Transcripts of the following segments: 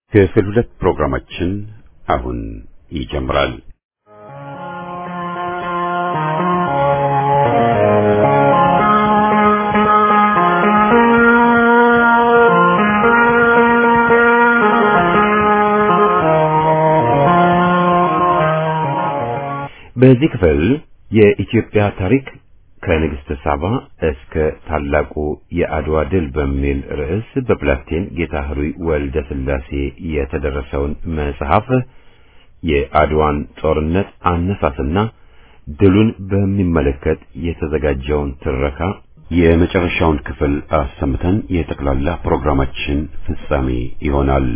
ክፍል 2 ፕሮግራማችን አሁን ይጀምራል። በዚህ ክፍል የኢትዮጵያ ታሪክ ከንግስተ ሳባ እስከ ታላቁ የአድዋ ድል በሚል ርዕስ በፕላስቲን ጌታህሩይ ወልደ ስላሴ የተደረሰውን መጽሐፍ የአድዋን ጦርነት አነሳስና ድሉን በሚመለከት የተዘጋጀውን ትረካ የመጨረሻውን ክፍል አሰምተን የጠቅላላ ፕሮግራማችን ፍጻሜ ይሆናል።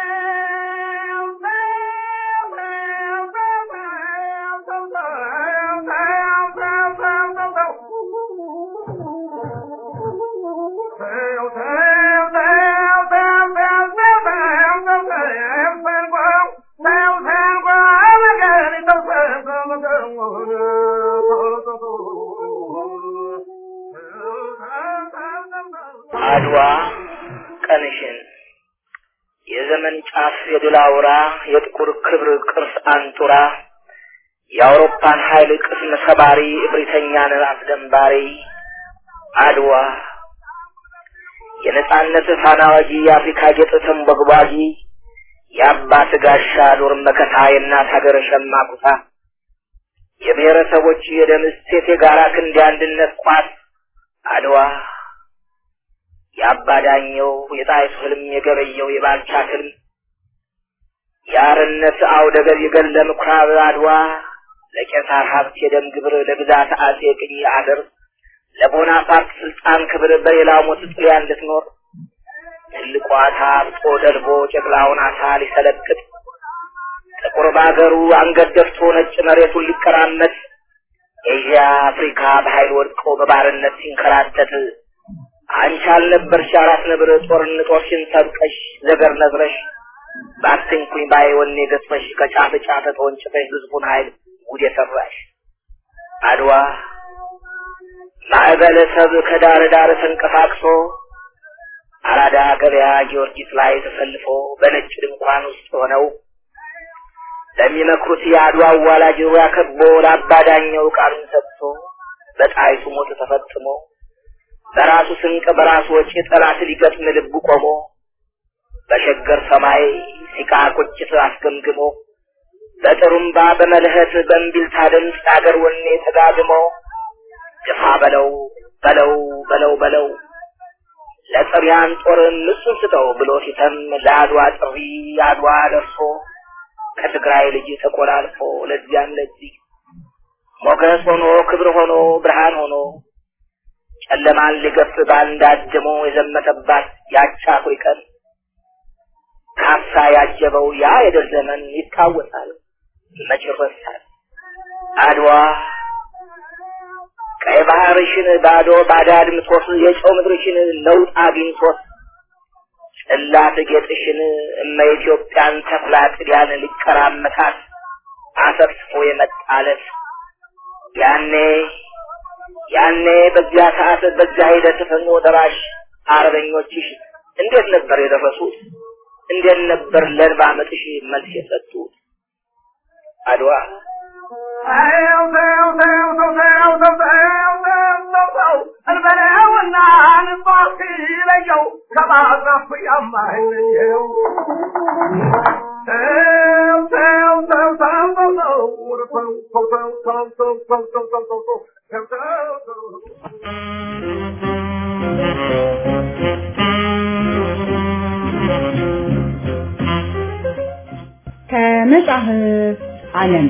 አድዋ ቀንሽን የዘመን ጫፍ የድል አውራ የጥቁር ክብር ቅርስ አንጡራ የአውሮፓን ኃይል ቅስም ሰባሪ እብሪተኛን አስደንባሪ አድዋ የነጻነት ፋና ወጊ የአፍሪካ ጌጥ ተንቦግቧጊ የአባት ጋሻ ዱር መከታ የእናት ሀገር ሸማቁታ የብሔረሰቦች የደም እሴት የጋራ ክንድ አንድነት ቋት አድዋ ያባዳኘው የጣይቱ ህልም የገበየው የባልቻ ህልም ያርነት አውደገብ የገለ ምኩራብ አድዋ ለቄሳር ሀብት የደም ግብር ለግዛት አጼ ቅኝ አገር ለቦናፓርት ስልጣን ክብር በሌላው ሞት ጥሊያ እንድትኖር ትልቋ ታብጦ ደልቦ ጨቅላውን አሳ ሊሰለቅጥ ጥቁር ባገሩ አንገት ደፍቶ ነጭ መሬቱን ሊቀራመት ኤዥያ አፍሪካ በኃይል ወድቆ በባርነት ሲንከራተት አንቺ አልነበርሽ አራት ነብር ጦርነቶችን ሰብቀሽ ዘገር ነዝረሽ ባትንኩኝ ባይወኔ ገጥመሽ ከጫፍ ጫፍ ተወንጭፈሽ ህዝቡን ኃይል ጉድ የሰራሽ አድዋ ማዕበለ ሰብ ከዳር ዳር ተንቀሳቅሶ አራዳ ገበያ ጊዮርጊስ ላይ ተሰልፎ በነጭ ድንኳን ውስጥ ሆነው ለሚመክሩት የአድዋ ዋላጅ ያከቦ ለአባዳኘው ቃሉን ሰጥቶ በጣይቱ ሞት ተፈጽሞ በራሱ ስንቅ በራሱ ወጪ ጠላት ሊገጥም ልቡ ቆሞ በሸገር ሰማይ ሲቃ ቁጭት አስገምግሞ በጥሩምባ በመልህት በእምቢልታ ድምፅ አገር ወኔ ተጋግሞ ግፋ በለው በለው በለው በለው ለጥሪያን ጦር ምሱን ስተው ብሎ ሲተም ለአድዋ ጥሪ አድዋ ደርሶ ከትግራይ ልጅ ተቆላልፎ ለዚያን ለዚህ ሞገስ ሆኖ ክብር ሆኖ ብርሃን ሆኖ ጨለማን ሊገፍ ባንዳደሞ የዘመተባት ያቻ አፍሪካን ካሳ ያጀበው ያ የድል ዘመን ይታወሳል መች ይረሳል አድዋ ቀይ ባህርሽን ባዶ ባዳድ ምትወስ የጨው ምድርሽን ለውጥ አግኝቶት ጽላት ጌጥሽን እመ ኢትዮጵያን ተክላ ጥዲያን ሊቀራመታት አሰፍፎ የመጣለት ያኔ በዚያ ሰዓት በዚያ ሂደት ፈኖ ደራሽ አርበኞችሽ እንዴት ነበር የደረሱት እንዴት ነበር ለርባ መጥሽ መልስ የሰጡት አድዋ አልበለውና ንፋስ ይለየው ከባዛፍ ያማይለው ከመጽሐፍ ዓለም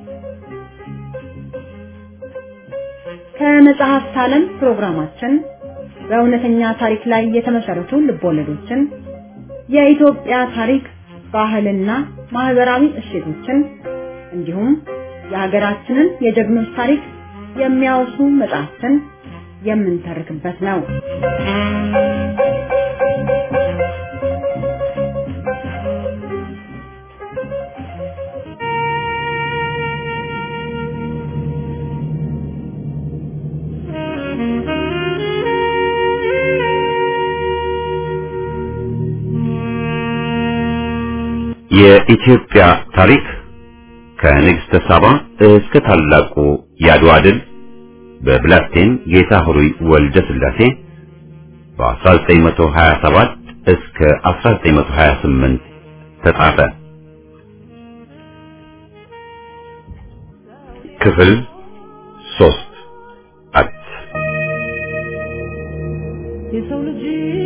ከመጽሐፍ ዓለም ፕሮግራማችን በእውነተኛ ታሪክ ላይ የተመሰረቱ ልቦለዶችን የኢትዮጵያ ታሪክ ባህልና ማህበራዊ እሴቶችን እንዲሁም የሀገራችንን የጀግኖች ታሪክ የሚያወሱ መጽሐፍትን የምንተርክበት ነው። የኢትዮጵያ ታሪክ ከንግሥተ ሳባ እስከ ታላቁ የአድዋ ድል በብላቴን ጌታ ሆይ ወልደ ሥላሴ በ1927 እስከ 1928 ተጻፈ። ክፍል 3 የሰው ልጅ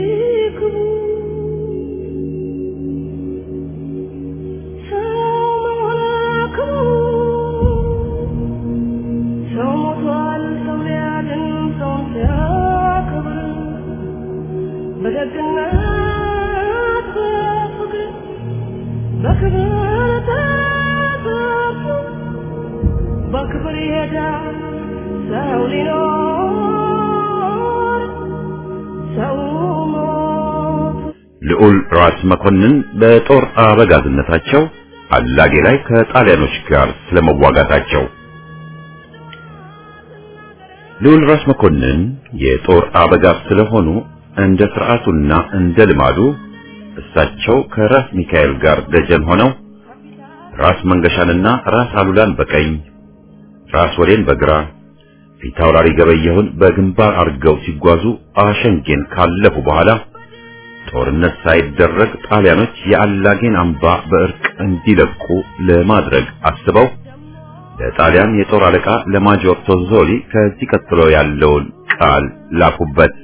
በደግነት በፍቅር በክብር ይሄዳል ሰው ሊኖር ሰው ሞት። ልዑል ራስ መኮንን በጦር አበጋዝነታቸው አላጌ ላይ ከጣሊያኖች ጋር ስለመዋጋታቸው። ልዑል ራስ መኮንን የጦር አበጋዝ ስለሆኑ እንደ ሥርዓቱና እንደ ልማዱ እሳቸው ከራስ ሚካኤል ጋር ደጀን ሆነው ራስ መንገሻንና ራስ አሉላን በቀኝ ራስ ወሌን በግራ ፊታውራሪ ገበየሁን በግንባር አድርገው ሲጓዙ አሸንጌን ካለፉ በኋላ ጦርነት ሳይደረግ ጣሊያኖች የአላጌን አምባ በእርቅ እንዲለቁ ለማድረግ አስበው ለጣሊያን የጦር አለቃ ለማጆር ቶዞሊ ከዚህ ቀጥሎ ያለውን ቃል ላኩበት።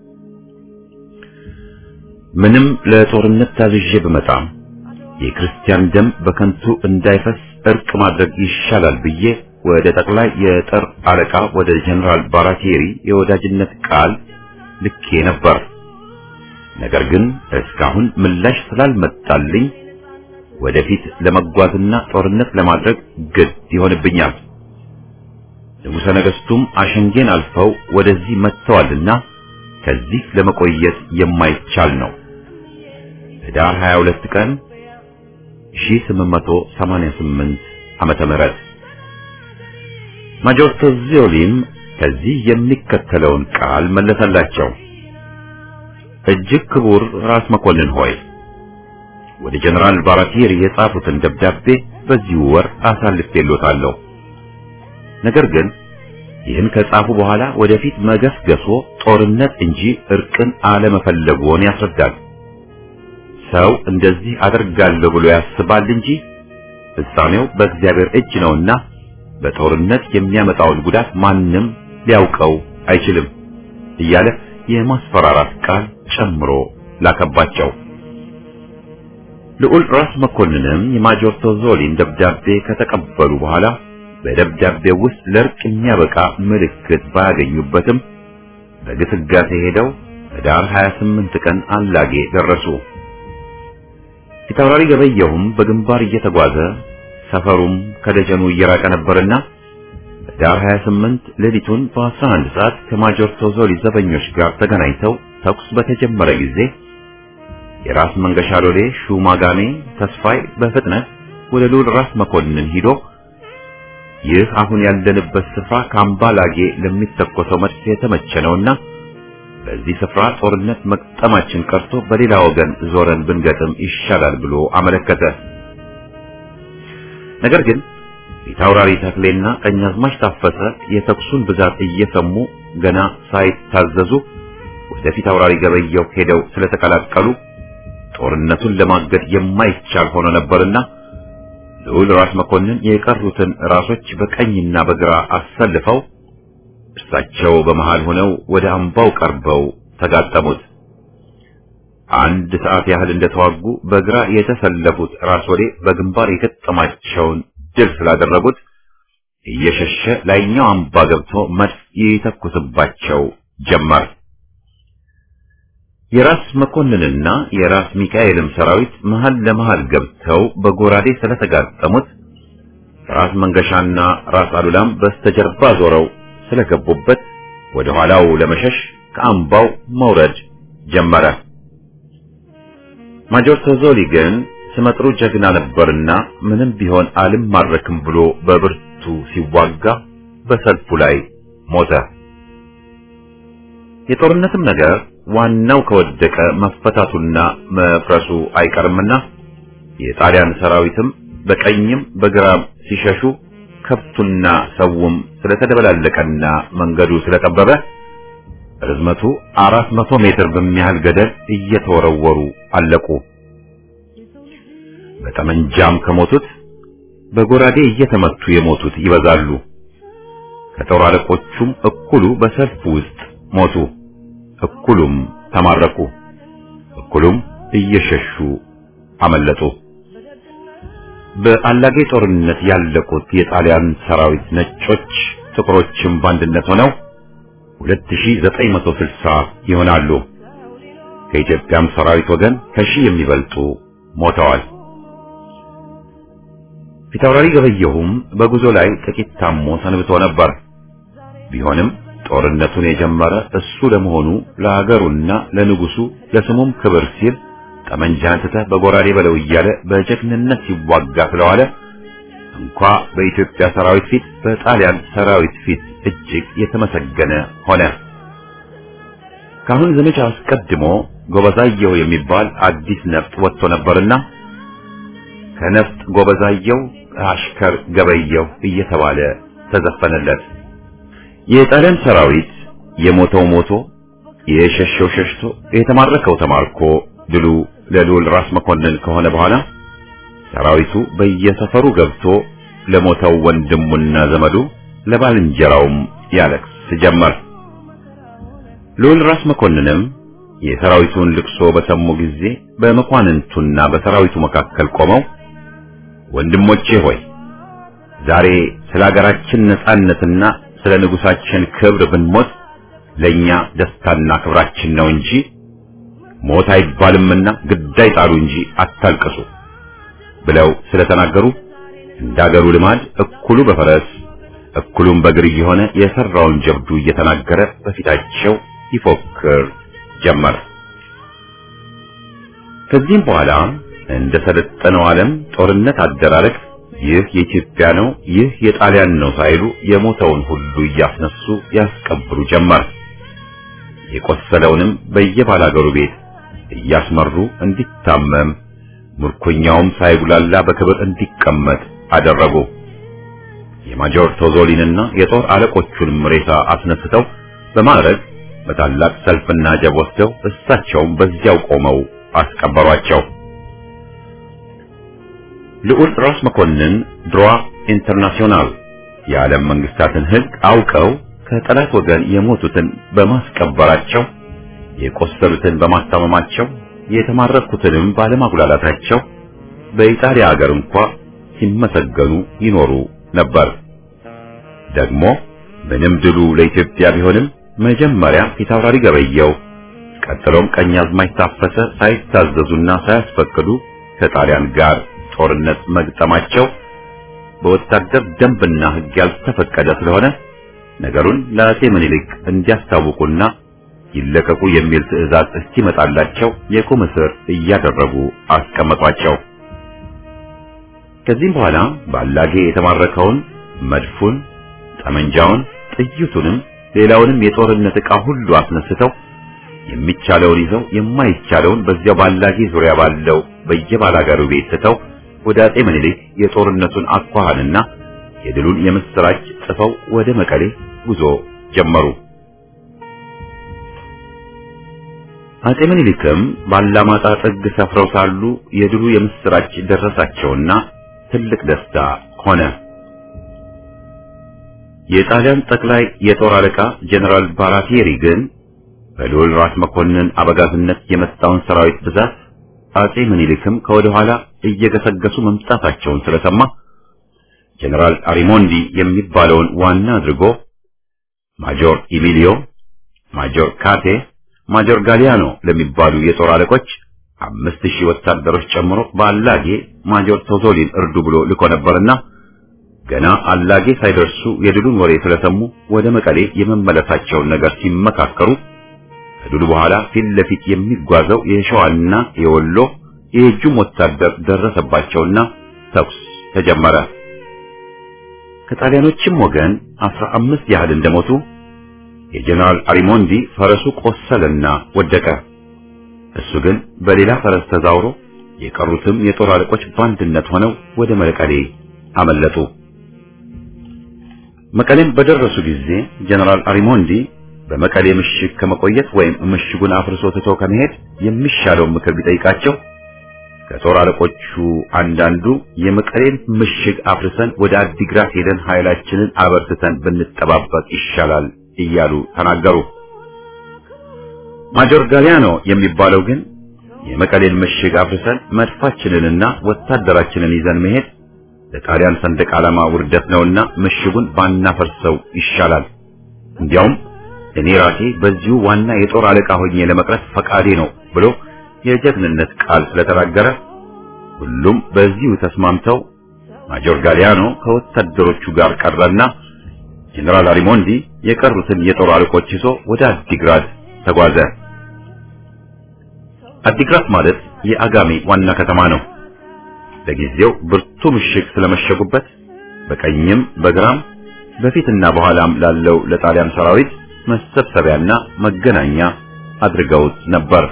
ምንም ለጦርነት ታዝዤ በመጣም የክርስቲያን ደም በከንቱ እንዳይፈስ እርቅ ማድረግ ይሻላል ብዬ ወደ ጠቅላይ የጦር አለቃ ወደ ጀነራል ባራቴሪ የወዳጅነት ቃል ልኬ ነበር። ነገር ግን እስካሁን ምላሽ ስላልመጣልኝ ወደፊት ለመጓዝና ጦርነት ለማድረግ ግድ ይሆንብኛል። ንጉሠ ነገሥቱም አሸንጌን አልፈው ወደዚህ መጥተዋልና ከዚህ ለመቆየት የማይቻል ነው። ህዳር 22 ቀን 1888 ዓመተ ምህረት ማጆር ቶዞሊም ከዚህ የሚከተለውን ቃል መለሰላቸው። እጅግ ክቡር ራስ መኮንን ሆይ ወደ ጀነራል ባራቴሪ የጻፉትን ደብዳቤ በዚህ ወር አሳልፌልዎታለሁ። ነገር ግን ይህን ከጻፉ በኋላ ወደፊት መገስገሶ ጦርነት እንጂ እርቅን አለመፈለጉን ያስረዳል። ሰው እንደዚህ አደርጋለሁ ብሎ ያስባል እንጂ ፍጻሜው በእግዚአብሔር እጅ ነውና በጦርነት የሚያመጣውን ጉዳት ማንም ሊያውቀው አይችልም እያለ የማስፈራራት ቃል ጨምሮ ላከባቸው። ልዑል ራስ መኮንንም የማጆር ቶዞሊን ደብዳቤ ከተቀበሉ በኋላ በደብዳቤው ውስጥ ለእርቅ የሚያበቃ ምልክት ባያገኙበትም በግስጋሴ ሄደው ህዳር 28 ቀን አላጌ ደረሱ። ፊታውራሪ ገበየሁም በግንባር እየተጓዘ ሰፈሩም ከደጀኑ እየራቀ ነበርና ህዳር 28 ሌሊቱን በ11 ሰዓት ከማጆር ቶዞሊ ዘበኞች ጋር ተገናኝተው ተኩስ በተጀመረ ጊዜ የራስ መንገሻ ሎሌ ሹማጋሜ ተስፋይ በፍጥነት ወደ ልዑል ራስ መኮንን ሂዶ ይህ አሁን ያለንበት ስፍራ ከአምባላጌ ለሚተኮሰው መድፍ የተመቸ ነውና በዚህ ስፍራ ጦርነት መቅጠማችን ቀርቶ በሌላ ወገን ዞረን ብንገጥም ይሻላል ብሎ አመለከተ። ነገር ግን ፊታውራሪ ተክሌና ቀኛዝማች ታፈሰ የተኩሱን ብዛት እየሰሙ ገና ሳይታዘዙ ወደ ፊታውራሪ ገበየሁ ሄደው ስለተቀላቀሉ ጦርነቱን ለማገድ የማይቻል ሆኖ ነበርና ልዑል ራስ መኮንን የቀሩትን ራሶች በቀኝና በግራ አሰልፈው እርሳቸው በመሃል ሆነው ወደ አምባው ቀርበው ተጋጠሙት። አንድ ሰዓት ያህል እንደተዋጉ በግራ የተሰለፉት ራስ ወሌ በግንባር የገጠማቸውን ድል ስላደረጉት እየሸሸ ላይኛው አምባ ገብቶ መድፍ ይተኩስባቸው ጀመር። የራስ መኮንንና የራስ ሚካኤልም ሰራዊት መሃል ለመሃል ገብተው በጎራዴ ስለተጋጠሙት ራስ መንገሻና ራስ አሉላም በስተጀርባ ዞረው ስለገቡበት ወደ ኋላው ለመሸሽ ከአምባው መውረድ ጀመረ። ማጆር ቶዞሊ ግን ስመጥሩ ጀግና ነበርና ምንም ቢሆን አልማረክም ብሎ በብርቱ ሲዋጋ በሰልፉ ላይ ሞተ። የጦርነትም ነገር ዋናው ከወደቀ መፈታቱና መፍረሱ አይቀርምና የጣሊያን ሰራዊትም በቀኝም በግራም ሲሸሹ ከብቱና ሰውም ስለተደበላለቀና መንገዱ ስለጠበበ ርዝመቱ 400 ሜትር በሚያህል ገደል እየተወረወሩ አለቁ። በጠመንጃም ከሞቱት በጎራዴ እየተመቱ የሞቱት ይበዛሉ። ከጦር አለቆቹም እኩሉ በሰልፍ ውስጥ ሞቱ፣ እኩሉም ተማረኩ፣ እኩሉም እየሸሹ አመለጡ። በአላጌ ጦርነት ያለቁት የጣሊያን ሰራዊት ነጮች ጥቁሮችም ባንድነት ሆነው 2960 ይሆናሉ። ከኢትዮጵያም ሰራዊት ወገን ከሺህ የሚበልጡ ሞተዋል። ፊታውራሪ ገበየሁም በጉዞ ላይ ጥቂት ታሞ ሰንብቶ ነበር። ቢሆንም ጦርነቱን የጀመረ እሱ ለመሆኑ ለሀገሩና ለንጉሱ ለስሙም ክብር ሲል ጠመንጃን ትተህ በጎራዴ በለው እያለ በጀግንነት ሲዋጋ ስለዋለ እንኳ በኢትዮጵያ ሰራዊት ፊት በጣሊያን ሰራዊት ፊት እጅግ የተመሰገነ ሆነ። ካሁን ዘመቻ አስቀድሞ ጎበዛየው የሚባል አዲስ ነፍጥ ወጥቶ ነበርና ከነፍጥ ጎበዛየው አሽከር ገበየው እየተባለ ተዘፈነለት። የጣሊያን ሰራዊት የሞተው ሞቶ የሸሸው ሸሽቶ የተማረከው ተማርኮ ድሉ ለልዑል ራስ መኮንን ከሆነ በኋላ ሰራዊቱ በየሰፈሩ ገብቶ ለሞተው ወንድሙና ዘመዱ ለባልንጀራውም ያለቅስ ጀመር። ልዑል ራስ መኮንንም የሰራዊቱን ልቅሶ በሰሙ ጊዜ በመኳንንቱና በሰራዊቱ መካከል ቆመው ወንድሞቼ ሆይ ዛሬ ስለ ሀገራችን ነጻነትና ስለ ንጉሳችን ክብር ብንሞት ለኛ ደስታና ክብራችን ነው እንጂ ሞት አይባልምና ግዳይ ጣሉ እንጂ አታልቅሱ ብለው ስለተናገሩ እንዳገሩ ልማድ እኩሉ በፈረስ እኩሉም በእግር እየሆነ የሰራውን ጀብዱ እየተናገረ በፊታቸው ይፎክር ጀመር። ከዚህም በኋላ እንደ ሰለጠነው ዓለም ጦርነት አደራረግ ይህ የኢትዮጵያ ነው፣ ይህ የጣሊያን ነው ሳይሉ የሞተውን ሁሉ እያስነሱ ያስቀብሩ ጀመር። የቆሰለውንም በየባላገሩ ቤት እያስመሩ እንዲታመም ምርኮኛውም ሳይጉላላ በክብር እንዲቀመጥ አደረጉ። የማጆር ቶዞሊንና የጦር አለቆቹንም ሬሳ አስነስተው በማዕረግ በታላቅ ሰልፍና ጀብ ወስደው እሳቸውም በዚያው ቆመው አስቀበሯቸው። ልዑል ራስ መኮንን ድሯ ኢንተርናሽናል የዓለም መንግስታትን ሕግ አውቀው ከጠላት ወገን የሞቱትን በማስቀበራቸው የቆሰሉትን በማስታመማቸው የተማረኩትንም ባለማጉላላታቸው በኢጣሊያ ሀገር እንኳን ሲመሰገኑ ይኖሩ ነበር። ደግሞ ምንም ድሉ ለኢትዮጵያ ቢሆንም መጀመሪያ ፊታውራሪ ገበየው ቀጥሎም ቀኛዝማች ታፈሰ ሳይታዘዙና ሳያስፈቅዱ ከጣሊያን ጋር ጦርነት መግጠማቸው በወታደር ደንብና ሕግ ያልተፈቀደ ስለሆነ ነገሩን ለአፄ ምኒልክ እንዲያስታውቁና ይለቀቁ የሚል ትዕዛዝ እስኪመጣላቸው የቁም እስር እያደረጉ አስቀመጧቸው። ከዚህም በኋላ ባላጌ የተማረከውን መድፉን፣ ጠመንጃውን፣ ጥይቱንም ሌላውንም የጦርነት ዕቃ ሁሉ አስነስተው የሚቻለውን ይዘው የማይቻለውን በዚያው ባላጌ ዙሪያ ባለው በየባላጋሩ ቤት ትተው ወደ አፄ ምኒልክ የጦርነቱን አኳኋንና የድሉን የምስራች ጽፈው ወደ መቀሌ ጉዞ ጀመሩ። አፄ ምኒልክም ባላማጣ ጥግ ሰፍረው ሳሉ የድሉ የምስራች ደረሳቸውና ትልቅ ደስታ ሆነ። የጣሊያን ጠቅላይ የጦር አለቃ ጀነራል ባራቴሪ ግን በልዑል ራስ መኮንን አበጋዝነት የመጣውን ሰራዊት ብዛት አፄ ምኒልክም ከወደ ኋላ እየገሰገሱ መምጣታቸውን ስለሰማ ጀነራል አሪሞንዲ የሚባለውን ዋና አድርጎ ማጆር ኢሚሊዮ፣ ማጆር ካቴ፣ ማጆር ጋሊያኖ ለሚባሉ የጦር አለቆች 5000 ወታደሮች ጨምሮ በአላጌ ማጆር ቶዞሊን እርዱ ብሎ ልኮ ነበርና ገና አላጌ ሳይደርሱ የድሉን ወሬ ስለሰሙ ወደ መቀሌ የመመለሳቸውን ነገር ሲመካከሩ ከድሉ በኋላ ፊት ለፊት የሚጓዘው የሸዋና የወሎ የእጁም ወታደር ደረሰባቸውና ተኩስ ተጀመረ። ከጣሊያኖችም ወገን 15 ያህል እንደሞቱ የጀነራል አሪሞንዲ ፈረሱ ቆሰለና ወደቀ። እሱ ግን በሌላ ፈረስ ተዛውሮ የቀሩትም የጦር አለቆች በአንድነት ሆነው ወደ መቀሌ አመለጡ። መቀሌም በደረሱ ጊዜ ጀነራል አሪሞንዲ በመቀሌ ምሽግ ከመቆየት ወይም ምሽጉን አፍርሶ ትቶ ከመሄድ የሚሻለው ምክር ቢጠይቃቸው ከጦር አለቆቹ አንዳንዱ የመቀሌን ምሽግ አፍርሰን ወደ አዲግራት ሄደን ኃይላችንን አበርትተን ብንጠባበቅ ይሻላል እያሉ ተናገሩ። ማጆር ጋሊያኖ የሚባለው ግን የመቀሌን ምሽግ አፍርሰን መድፋችንንና ወታደራችንን ይዘን መሄድ ለጣሊያን ሰንደቅ ዓላማ ውርደት ነውና ምሽጉን ባናፈርሰው ይሻላል፣ እንዲያውም እኔ ራሴ በዚሁ ዋና የጦር አለቃ ሆኜ ለመቅረት ፈቃዴ ነው ብሎ የጀግንነት ቃል ስለተናገረ ሁሉም በዚሁ ተስማምተው ማጆር ጋሊያኖ ከወታደሮቹ ጋር ቀረና ጀነራል አሪሞንዲ የቀሩትን የጦር አለቆች ይዞ ወደ አዲግራት ተጓዘ። አዲግራት ማለት የአጋሜ ዋና ከተማ ነው። ለጊዜው ብርቱ ምሽግ ስለመሸጉበት በቀኝም በግራም በፊትና በኋላም ላለው ለጣሊያን ሰራዊት መሰብሰቢያና መገናኛ አድርገውት ነበር።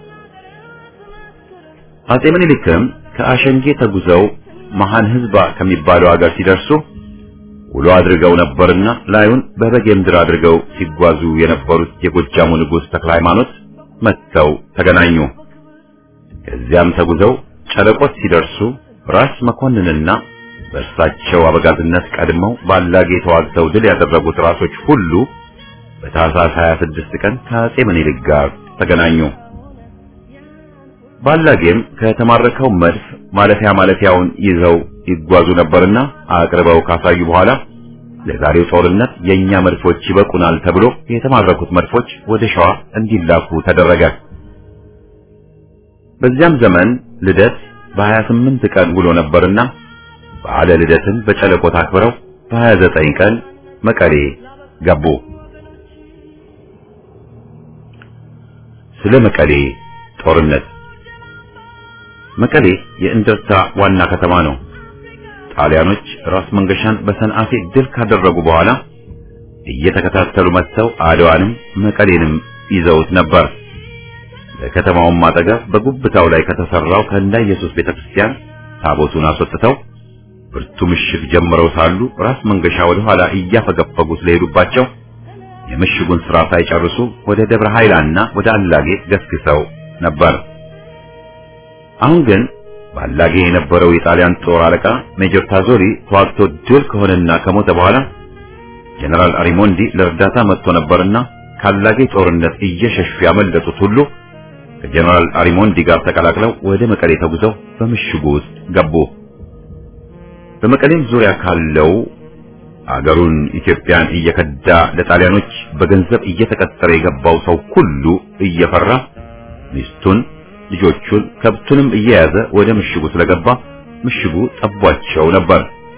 አጼ ምኒልክም ከአሸንጌ ተጉዘው መሃን ህዝባ ከሚባለው ሀገር ሲደርሱ ውሎ አድርገው ነበርና ላዩን በበጌምድር አድርገው ሲጓዙ የነበሩት የጎጃሙ ንጉሥ ተክለ ሃይማኖት መጥተው ተገናኙ። ከዚያም ተጉዘው ጨለቆት ሲደርሱ ራስ መኮንንና በእርሳቸው አበጋዝነት ቀድመው ባላጌ ተዋግተው ድል ያደረጉት ራሶች ሁሉ በታህሳስ 26 ቀን ከአጼ ምኒልክ ጋር ተገናኙ። ባላጌም ከተማረከው መድፍ ማለፊያውን ይዘው ይጓዙ ነበርና አቅርበው ካሳዩ በኋላ ለዛሬው ጦርነት የኛ መድፎች ይበቁናል ተብሎ የተማረኩት መድፎች ወደ ሸዋ እንዲላኩ ተደረገ። በዚያም ዘመን ልደት በ28 ቀን ውሎ ነበርና በዓለ ልደትን በጨለቆት አክብረው በ29 ቀን መቀሌ ገቡ። ስለ መቀሌ ጦርነት። መቀሌ የእንደርታ ዋና ከተማ ነው። ጣሊያኖች ራስ መንገሻን በሰንአፌ ድል ካደረጉ በኋላ እየተከታተሉ መጥተው አድዋንም መቀሌንም ይዘውት ነበር። በከተማውም አጠገብ በጉብታው ላይ ከተሰራው ከእንዳ ኢየሱስ ቤተክርስቲያን ታቦቱን አስወጥተው ብርቱ ምሽግ ጀምረው ሳሉ ራስ መንገሻ ወደ ኋላ እያፈገፈጉ ስለሄዱባቸው የምሽጉን ስራ ሳይጨርሱ ወደ ደብረ ኃይላና ወደ አላጌ ገስግሰው ነበር። አሁን ግን ባላጌ የነበረው የጣሊያን ጦር አለቃ ሜጀር ታዞሪ ተዋግቶ ድል ከሆነና ከሞተ በኋላ ጀነራል አሪሞንዲ ለእርዳታ መጥቶ ነበርና ካላጌ ጦርነት እየሸሹ ያመለጡት ሁሉ ከጀነራል አሪሞንዲ ጋር ተቀላቅለው ወደ መቀሌ ተጉዘው በምሽጉ ውስጥ ገቡ። በመቀሌም ዙሪያ ካለው አገሩን ኢትዮጵያን እየከዳ ለጣሊያኖች በገንዘብ እየተቀጠረ የገባው ሰው ሁሉ እየፈራ ሚስቱን፣ ልጆቹን፣ ከብቱንም እየያዘ ወደ ምሽጉ ስለገባ ምሽጉ ጠቧቸው ነበር።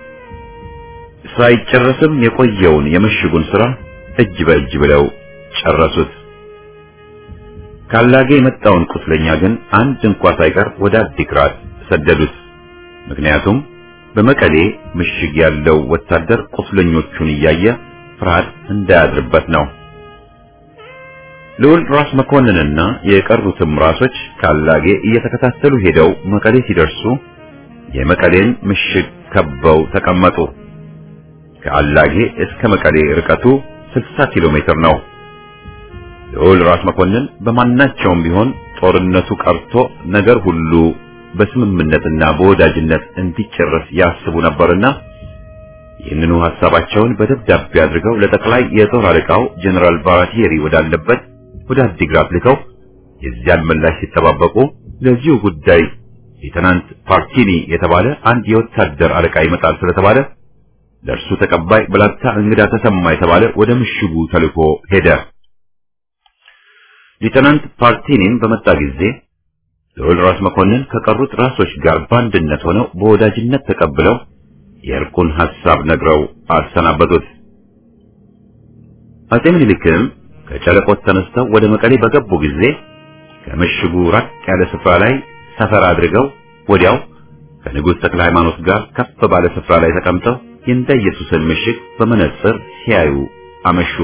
ሳይጨረስም የቆየውን የምሽጉን ስራ እጅ በእጅ ብለው ጨረሱት። ካላጌ የመጣውን ቁስለኛ ግን አንድ እንኳን ሳይቀር ወደ አዲግራት ሰደዱት። ምክንያቱም በመቀሌ ምሽግ ያለው ወታደር ቁስለኞቹን እያየ ፍርሃት እንዳያድርበት ነው። ልዑል ራስ መኮንንና የቀሩትም ራሶች ካላጌ እየተከታተሉ ሄደው መቀሌ ሲደርሱ የመቀሌን ምሽግ ከበው ተቀመጡ። ከአላጌ እስከ መቀሌ ርቀቱ 60 ኪሎ ሜትር ነው። ልዑል ራስ መኮንን በማናቸውም ቢሆን ጦርነቱ ቀርቶ ነገር ሁሉ በስምምነትና በወዳጅነት እንዲጨረስ ያስቡ ነበርና ይህንኑ ሐሳባቸውን በደብዳቤ አድርገው ለጠቅላይ የጦር አለቃው ጀነራል ባራቲየሪ ወዳለበት ወደ አዲግራት ልከው የዚያን ምላሽ ሲጠባበቁ ለዚሁ ጉዳይ ሌተናንት ፓርቲኒ የተባለ አንድ የወታደር አለቃ ይመጣል ስለተባለ ለእርሱ ተቀባይ ብላታ እንግዳ ተሰማ የተባለ ወደ ምሽጉ ተልኮ ሄደ። ሌተናንት ፓርቲኒም በመጣ ጊዜ ልዑል ራስ መኮንን ከቀሩት ራሶች ጋር በአንድነት ሆነው በወዳጅነት ተቀብለው የእርቁን ሐሳብ ነግረው አሰናበቱት። አጼ ምኒልክም ከጨለቆት ተነስተው ወደ መቀሌ በገቡ ጊዜ ከምሽጉ ራቅ ያለ ስፍራ ላይ ሰፈር አድርገው ወዲያው ከንጉሥ ተክለ ሃይማኖት ጋር ከፍ ባለ ስፍራ ላይ ተቀምጠው የእንዳ ኢየሱስን ምሽግ በመነጽር ሲያዩ አመሹ።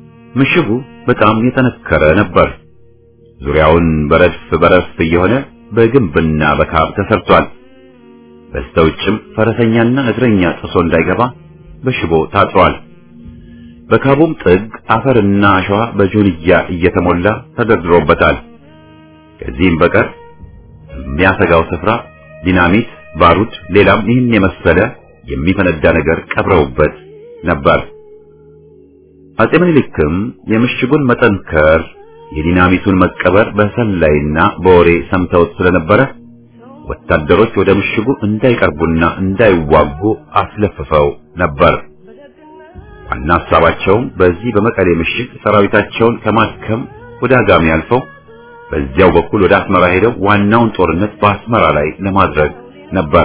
ምሽጉ በጣም የተነከረ ነበር። ዙሪያውን በረድፍ እየሆነ በግንብና በካብ ተሰርቷል። በስተውጭም ፈረሰኛና እግረኛ ጥሶ እንዳይገባ በሽቦ ታጥሯል። በካቡም ጥግ አፈርና አሸዋ በጆንያ እየተሞላ ተደርድሮበታል። ከዚህም በቀር የሚያሰጋው ስፍራ ዲናሚት፣ ባሩድ፣ ሌላም ይህን የመሰለ የሚፈነዳ ነገር ቀብረውበት ነበር። አጼ ምኒልክም የምሽጉን መጠንከር፣ የዲናሚቱን መቀበር በሰላይና በወሬ ሰምተውት ስለነበረ ወታደሮች ወደ ምሽጉ እንዳይቀርቡና እንዳይዋጉ አስለፍፈው ነበር። ዋና ሐሳባቸውም በዚህ በመቀሌ ምሽግ ሰራዊታቸውን ከማከም ወደ አጋሚ አልፈው በዚያው በኩል ወደ አስመራ ሄደው ዋናውን ጦርነት በአስመራ ላይ ለማድረግ ነበር።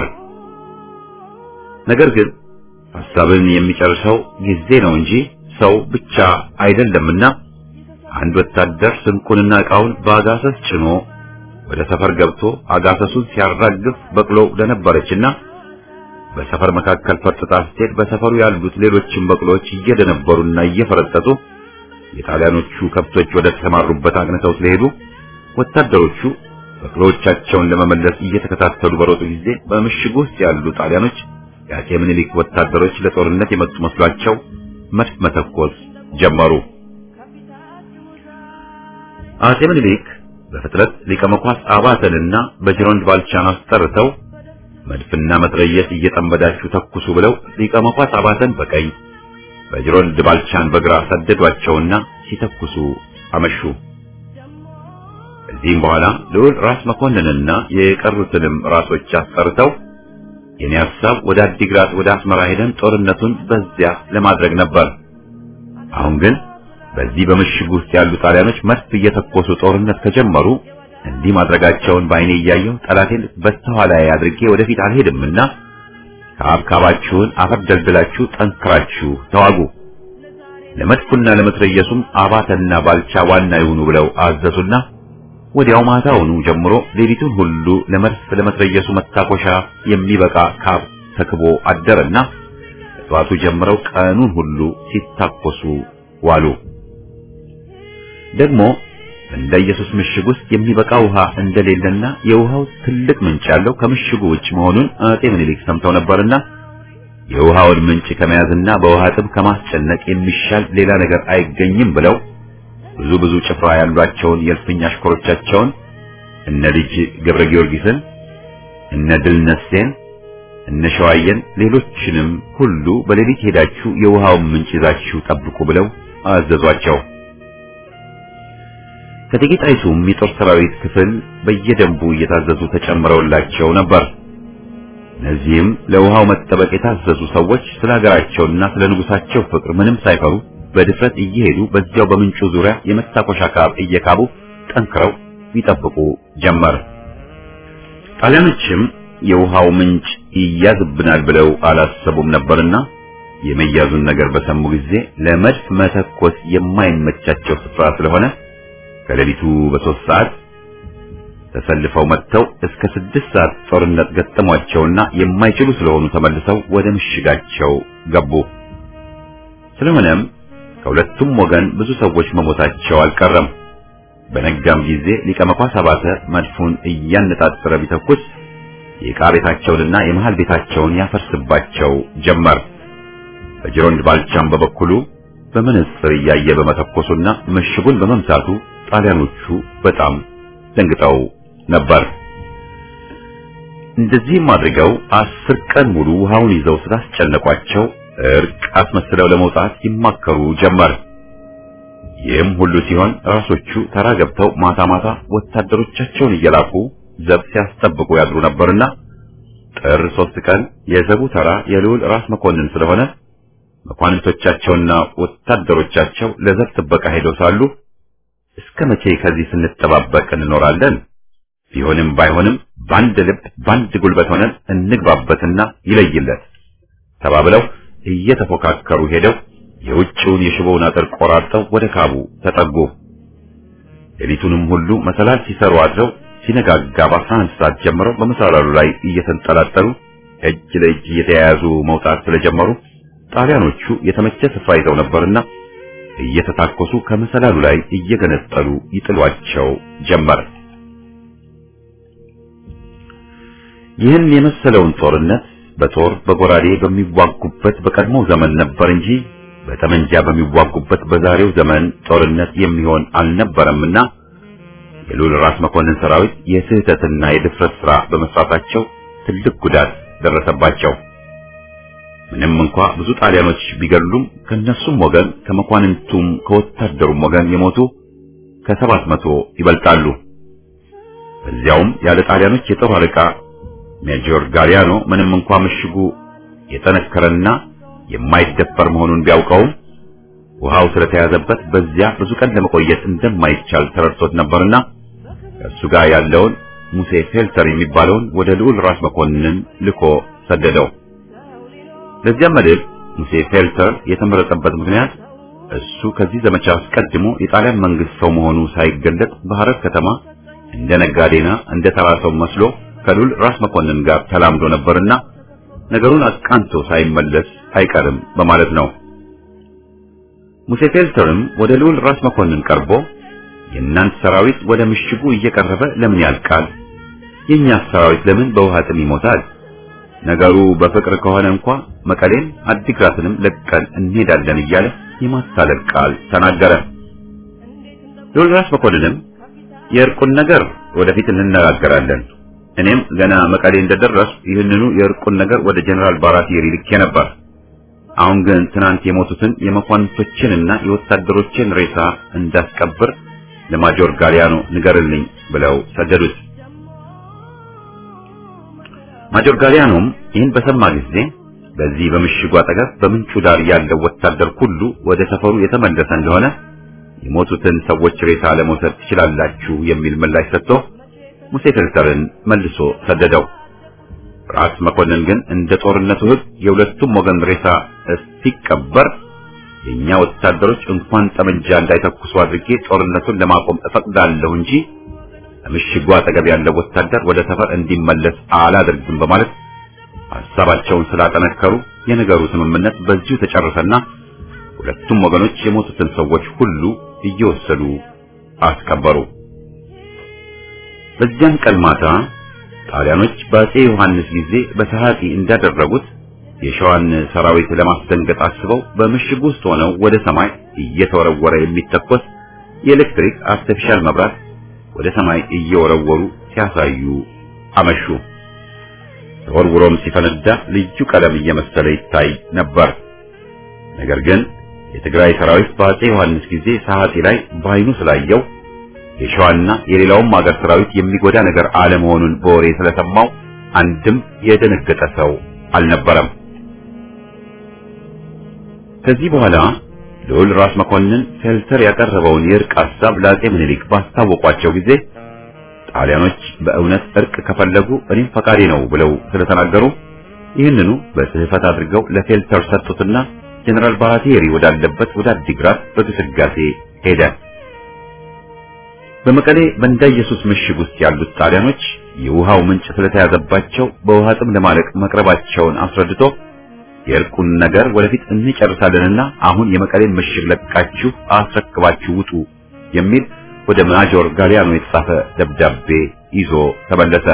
ነገር ግን ሐሳብን የሚጨርሰው ጊዜ ነው እንጂ ሰው ብቻ አይደለምና አንድ ወታደር ስንቁንና ዕቃውን በአጋሰስ ጭኖ ወደ ሰፈር ገብቶ አጋሰሱን ሲያራግፍ በቅሎ ለነበረችና በሰፈር መካከል ፈርጥጣ ስትሄድ በሰፈሩ ያሉት ሌሎችም በቅሎች እየደነበሩና እየፈረጠጡ የጣሊያኖቹ ከብቶች ወደ ተሰማሩበት አቅንተው ስለሄዱ ወታደሮቹ በቅሎቻቸውን ለመመለስ እየተከታተሉ በሮጡ ጊዜ በምሽጉ ውስጥ ያሉ ጣሊያኖች የአጼ ምኒልክ ወታደሮች ለጦርነት የመጡ መስሏቸው መድፍ መተኮስ ጀመሩ። አጼ ምኒልክ በፍጥነት ሊቀ መኳስ አባተንና በጅሮንድ ባልቻን አስጠርተው መድፍና መትረየስ እየጠመዳችሁ ተኩሱ ብለው ሊቀ መኳስ አባተን በቀኝ በጅሮንድ ባልቻን በግራ ሰደዷቸውና ሲተኩሱ አመሹ። ከዚህም በኋላ ልዑል ራስ መኮንንና የቀሩትንም ራሶች አስጠርተው የኔ ሐሳብ ወደ አዲግራት ወደ አስመራ ሄደን ጦርነቱን በዚያ ለማድረግ ነበር። አሁን ግን በዚህ በምሽጉ ውስጥ ያሉ ጣሊያኖች መድፍ እየተኮሱ ጦርነት ከጀመሩ እንዲህ ማድረጋቸውን በዓይኔ እያየሁ ጠላቴን በስተኋላዬ አድርጌ ወደፊት አልሄድምና ካብካባችሁን አፈር ደልድላችሁ ጠንክራችሁ ተዋጉ፣ ለመድፉና ለመትረየሱም አባተና ባልቻ ዋና ይሁኑ ብለው አዘዙና ወዲያው ማታውኑ ጀምሮ ሌሊቱን ሁሉ ለመድፍ ለመትረየሱ መታኮሻ የሚበቃ ካብ ተክቦ አደረና ጠዋቱ ጀምረው ቀኑን ሁሉ ሲታኮሱ ዋሉ። ደግሞ እንደ ኢየሱስ ምሽግ ውስጥ የሚበቃ ውሃ እንደሌለና የውሃው ትልቅ ምንጭ ያለው ከምሽጉ ውጭ መሆኑን አጼ ምኒልክ ሰምተው ነበርና የውሃውን ምንጭ ከመያዝና በውሃ ጥም ከማስጨነቅ የሚሻል ሌላ ነገር አይገኝም ብለው ብዙ ጭፍራ ያሏቸውን የእልፍኝ አሽከሮቻቸውን እነ ልጅ ገብረ ጊዮርጊስን፣ እነ ድልነሴን፣ እነ ሸዋየን ሌሎችንም ሁሉ በሌሊት ሄዳችሁ የውሃውን ምንጭ ይዛችሁ ጠብቁ ብለው አዘዟቸው። ከጥቂት ጣይቱም የጦር ሰራዊት ክፍል በየደንቡ እየታዘዙ ተጨምረውላቸው ነበር። እነዚህም ለውሃው መጠበቅ የታዘዙ ሰዎች ስለ ሀገራቸውና ስለ ንጉሳቸው ፍቅር ምንም ሳይፈሩ በድፍረት እየሄዱ በዚያው በምንጩ ዙሪያ የመታኮሻ ካብ እየካቡ ጠንክረው ይጠብቁ ጀመር። ጣሊያኖችም የውሃው ምንጭ ይያዝብናል ብለው አላሰቡም ነበርና የመያዙን ነገር በሰሙ ጊዜ ለመድፍ መተኮስ የማይመቻቸው ስፍራ ስለሆነ ከሌሊቱ በ3 ሰዓት ተሰልፈው መጥተው እስከ 6 ሰዓት ጦርነት ገጠሟቸውና የማይችሉ ስለሆኑ ተመልሰው ወደ ምሽጋቸው ገቡ። ስለሆነም ከሁለቱም ወገን ብዙ ሰዎች መሞታቸው አልቀረም። በነጋም ጊዜ ሊቀ መኳስ አባተ መድፉን እያነጣጠረ ቢተኩስ የዕቃ ቤታቸውንና የመሃል ቤታቸውን ያፈርስባቸው ጀመር። በጅሮንድ ባልቻም በበኩሉ በመነጽር እያየ በመተኮሱና ምሽጉን በመምታቱ ጣሊያኖቹ በጣም ደንግጠው ነበር። እንደዚህም አድርገው 10 ቀን ሙሉ ውሃውን ይዘው ስላስጨነቋቸው እርቅ አስመስለው ለመውጣት ይማከሩ ጀመር። ይህም ሁሉ ሲሆን ራሶቹ ተራ ገብተው ማታ ማታ ወታደሮቻቸውን እየላኩ ዘብ ሲያስጠብቁ ያድሩ ነበርና ጥር 3 ቀን የዘቡ ተራ የልዑል ራስ መኮንን ስለሆነ መኳንንቶቻቸውና ወታደሮቻቸው ለዘብ ጥበቃ ሄደው ሳሉ እስከ መቼ ከዚህ ስንጠባበቅ እንኖራለን? ቢሆንም ባይሆንም ባንድ ልብ ባንድ ጉልበት ሆነን እንግባበትና ይለይለት ተባብለው እየተፎካከሩ ሄደው የውጭውን የሽቦውን አጥር ቆራርጠው ወደ ካቡ ተጠጉ። ሌሊቱንም ሁሉ መሰላል ሲሰሩ አድረው ሲነጋጋ በ11 ሰዓት ጀምረው በመሰላሉ ላይ እየተንጠላጠሉ እጅ ለእጅ እየተያያዙ መውጣት ስለጀመሩ ጣሊያኖቹ የተመቸ ስፍራ ይዘው ነበርና እየተታኮሱ ከመሰላሉ ላይ እየገነጠሉ ይጥሏቸው ጀመር። ይህን የመሰለውን ጦርነት በጦር በጎራዴ በሚዋጉበት በቀድሞ ዘመን ነበር እንጂ በጠመንጃ በሚዋጉበት በዛሬው ዘመን ጦርነት የሚሆን አልነበረምና የልዑል ራስ መኮንን ሰራዊት የስህተትና የድፍረት ሥራ በመስራታቸው ትልቅ ጉዳት ደረሰባቸው። ምንም እንኳ ብዙ ጣሊያኖች ቢገሉም ከነሱም ወገን ከመኳንንቱም ከወታደሩም ወገን የሞቱ ከ700 ይበልጣሉ። በዚያውም ያለ ጣሊያኖች የጦር አለቃ ሜጆር ጋሊያኖ ምንም እንኳ ምሽጉ የጠነከረና የማይደፈር መሆኑን ቢያውቀውም ውሃው ስለተያዘበት በዚያ ብዙ ቀን ለመቆየት እንደማይቻል ተረድቶት ነበርና እሱ ጋር ያለውን ሙሴ ፌልተር የሚባለውን ወደ ልዑል ራስ መኮንን ልኮ ሰደደው። ለዚያም መልእክት ሙሴ ፌልተር የተመረጠበት ምክንያት እሱ ከዚህ ዘመቻ አስቀድሞ የጣሊያን መንግስት ሰው መሆኑ ሳይገለጥ በሐረር ከተማ እንደ ነጋዴና እንደ ተራ ሰው መስሎ ከልዑል ራስ መኮንን ጋር ተላምዶ ነበርና ነገሩን አቃንቶ ሳይመለስ አይቀርም በማለት ነው። ሙሴ ፌልተርም ወደ ልዑል ራስ መኮንን ቀርቦ የእናንተ ሰራዊት ወደ ምሽጉ እየቀረበ ለምን ያልቃል? የኛ ሰራዊት ለምን በውሃ ጥም ይሞታል? ነገሩ በፍቅር ከሆነ እንኳ መቀሌን አዲግራትንም ለቀን እንሄዳለን እያለ የማታለል ቃል ተናገረ። ልዑል ራስ መኮንንም የእርቁን ነገር ወደፊት እንነጋገራለን፣ እኔም ገና መቀሌ እንደደረስኩ ይህንኑ የእርቁን ነገር ወደ ጀነራል ባራቲሪ ልኬ ነበር። አሁን ግን ትናንት የሞቱትን የመኳንንቶችንና የወታደሮችን ሬሳ እንዳስቀብር ለማጆር ጋሊያኖ ንገርልኝ ብለው ሰደዱት። ማጆር ጋሊያኖም ይህን በሰማ ጊዜ በዚህ በምሽጉ አጠገብ በምንጩ ዳር ያለው ወታደር ሁሉ ወደ ሰፈሩ የተመለሰ እንደሆነ የሞቱትን ሰዎች ሬሳ ለመውሰድ ትችላላችሁ የሚል ምላሽ ሰጥቶ ሙሴ ፌልተርን መልሶ ሰደደው። ራስ መኮንን ግን እንደ ጦርነቱ ሕግ የሁለቱም ወገን ሬሳ እስኪቀበር የኛ ወታደሮች እንኳን ጠመንጃ እንዳይተኩሱ አድርጌ ጦርነቱን ለማቆም እፈቅዳለሁ እንጂ ምሽጉ አጠገብ ያለው ወታደር ወደ ሰፈር እንዲመለስ አላደርግም በማለት ሐሳባቸውን ስላጠነከሩ የነገሩ ስምምነት በዚሁ ተጨረሰና ሁለቱም ወገኖች የሞቱትን ሰዎች ሁሉ እየወሰዱ አስቀበሩ። በዚያን ቀን ማታ ጣሊያኖች በአፄ ዮሐንስ ጊዜ በሰሃጢ እንዳደረጉት የሸዋን ሰራዊት ለማስደንገጥ አስበው በምሽጉ ውስጥ ሆነው ወደ ሰማይ እየተወረወረ የሚተኮስ የኤሌክትሪክ አርቲፊሻል መብራት ወደ ሰማይ እየወረወሩ ሲያሳዩ አመሹ። ተወርውሮም ሲፈነዳ ልዩ ቀለም እየመሰለ ይታይ ነበር። ነገር ግን የትግራይ ሰራዊት በአፄ ዮሐንስ ጊዜ ሰሃጢ ላይ ባይኑ ስላየው የሸዋና የሌላውም ሀገር ሰራዊት የሚጎዳ ነገር አለመሆኑን በወሬ ስለሰማው አንድም የደነገጠ ሰው አልነበረም። ከዚህ በኋላ ልዑል ራስ መኮንን ፌልተር ያቀረበውን የእርቅ ሐሳብ ለአፄ ምኒልክ ባስታወቋቸው ጊዜ ጣሊያኖች በእውነት እርቅ ከፈለጉ እኔም ፈቃዴ ነው ብለው ስለተናገሩ ይህንኑ በጽሕፈት አድርገው ለፌልተር ሰጡትና ጀነራል ባራቲሪ ወዳለበት ወደ አዲግራት በግስጋሴ ሄደ። በመቀሌ በእንዳ ኢየሱስ ምሽግ ውስጥ ያሉት ጣሊያኖች የውሃው ምንጭ ስለተያዘባቸው በውሃ ጥም ለማለቅ መቅረባቸውን አስረድቶ የእርቁን ነገር ወደፊት እንጨርሳለንና አሁን የመቀሌን ምሽግ ለቃችሁ አስረክባችሁ ውጡ የሚል ወደ ማጆር ጋሊያኖ የተጻፈ ደብዳቤ ይዞ ተመለሰ።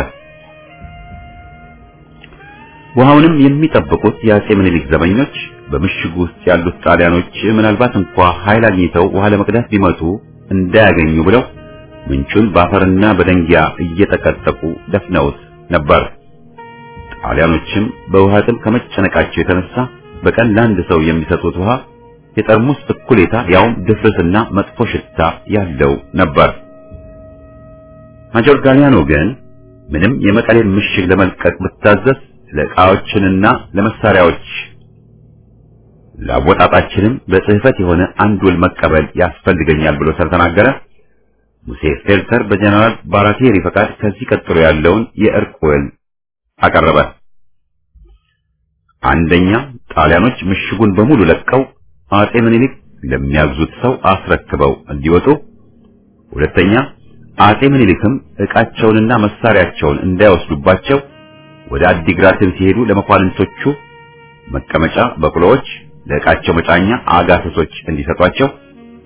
ውሃውንም የሚጠብቁት የአፄ ምኒልክ ዘበኞች በምሽጉ ውስጥ ያሉት ጣሊያኖች ምናልባት እንኳ ኃይል አግኝተው ውሃ ለመቅዳት ቢመጡ እንዳያገኙ ብለው ምንጩን በአፈርና በደንጊያ እየተቀጠቁ ደፍነውት ነበር። ጣሊያኖችም በውሃ ጥም ከመጨነቃቸው የተነሳ በቀን ለአንድ ሰው የሚሰጡት ውሃ የጠርሙስ እኩሌታ ያውም ድፍርስና መጥፎ ሽታ ያለው ነበር። ማጆር ጋሊያኖ ግን ምንም የመቀሌን ምሽግ ለመልቀቅ ብታዘዝ ለዕቃዎችንና ለመሳሪያዎች ለአወጣጣችንም በጽሕፈት የሆነ አንድ ውል መቀበል ያስፈልገኛል ብሎ ስለተናገረ ሙሴ ፌልተር በጀነራል ባራቲሪ ፈቃድ ከዚህ ቀጥሎ ያለውን የእርቅ ውል አቀረበ። አንደኛ፣ ጣሊያኖች ምሽጉን በሙሉ ለቀው አፄ ምኒልክ ለሚያዙት ሰው አስረክበው እንዲወጡ። ሁለተኛ፣ አፄ ምኒልክም ዕቃቸውንና መሳሪያቸውን እንዳይወስዱባቸው ወደ አዲግራትም ሲሄዱ ለመኳንንቶቹ መቀመጫ በቅሎዎች፣ ለዕቃቸው መጫኛ አጋሰሶች እንዲሰጧቸው።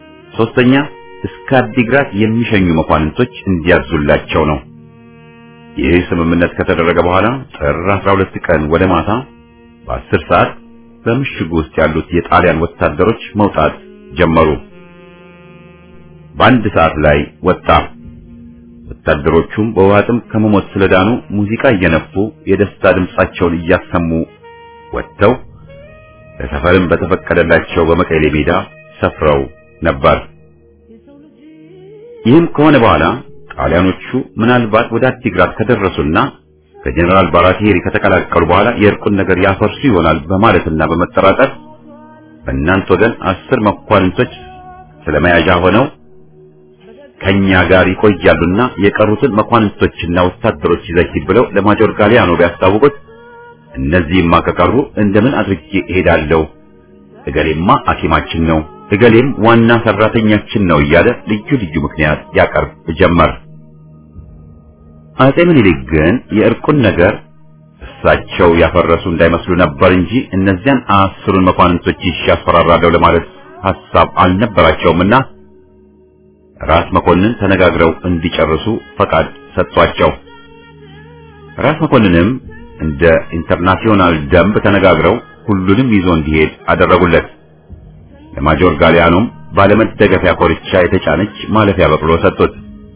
ሶስተኛ፣ እስከ አዲግራት የሚሸኙ መኳንንቶች እንዲያዙላቸው ነው። ይህ ስምምነት ከተደረገ በኋላ ጥር 12 ቀን ወደ ማታ በ10 ሰዓት በምሽጉ ውስጥ ያሉት የጣሊያን ወታደሮች መውጣት ጀመሩ። በአንድ ሰዓት ላይ ወጣ። ወታደሮቹም በውሃጥም ከመሞት ስለዳኑ ሙዚቃ እየነፉ የደስታ ድምጻቸውን እያሰሙ ወጥተው ለሰፈርም በተፈቀደላቸው በመቀሌ ሜዳ ሰፍረው ነበር። ይህም ከሆነ በኋላ ጣሊያኖቹ ምናልባት ወደ አዲግራት ከደረሱና ከጀነራል ባራቴሪ ከተቀላቀሉ በኋላ የእርቁን ነገር ያፈርሱ ይሆናል በማለትና በመጠራጠር በእናንተ ወገን 10 መኳንንቶች ስለመያዣ ሆነው ከኛ ጋር ይቆያሉና የቀሩትን መኳንንቶችና ወታደሮች ይዘህ ብለው ለማጆር ጋሊያኖ ቢያስታውቁት እነዚህማ ከቀሩ እንደምን አድርጌ እሄዳለሁ? እገሌማ ሐኪማችን ነው፣ እገሌም ዋና ሰራተኛችን ነው እያለ ልዩ ልዩ ምክንያት ያቀርብ ጀመር። አጼ ምኒልክ ግን የእርቁን ነገር እሳቸው ያፈረሱ እንዳይመስሉ ነበር እንጂ እነዚያን 10 መኳንንቶች ያስፈራራለሁ ለማለት ሐሳብ አልነበራቸውምና ራስ መኮንን ተነጋግረው እንዲጨርሱ ፈቃድ ሰጥቷቸው ራስ መኮንንም እንደ ኢንተርናሽናል ደንብ ተነጋግረው ሁሉንም ይዞ እንዲሄድ አደረጉለት። ለማጆር ጋሊያኖም ባለመደገፊያ ኮርቻ የተጫነች ማለፊያ በቅሎ ሰጡት።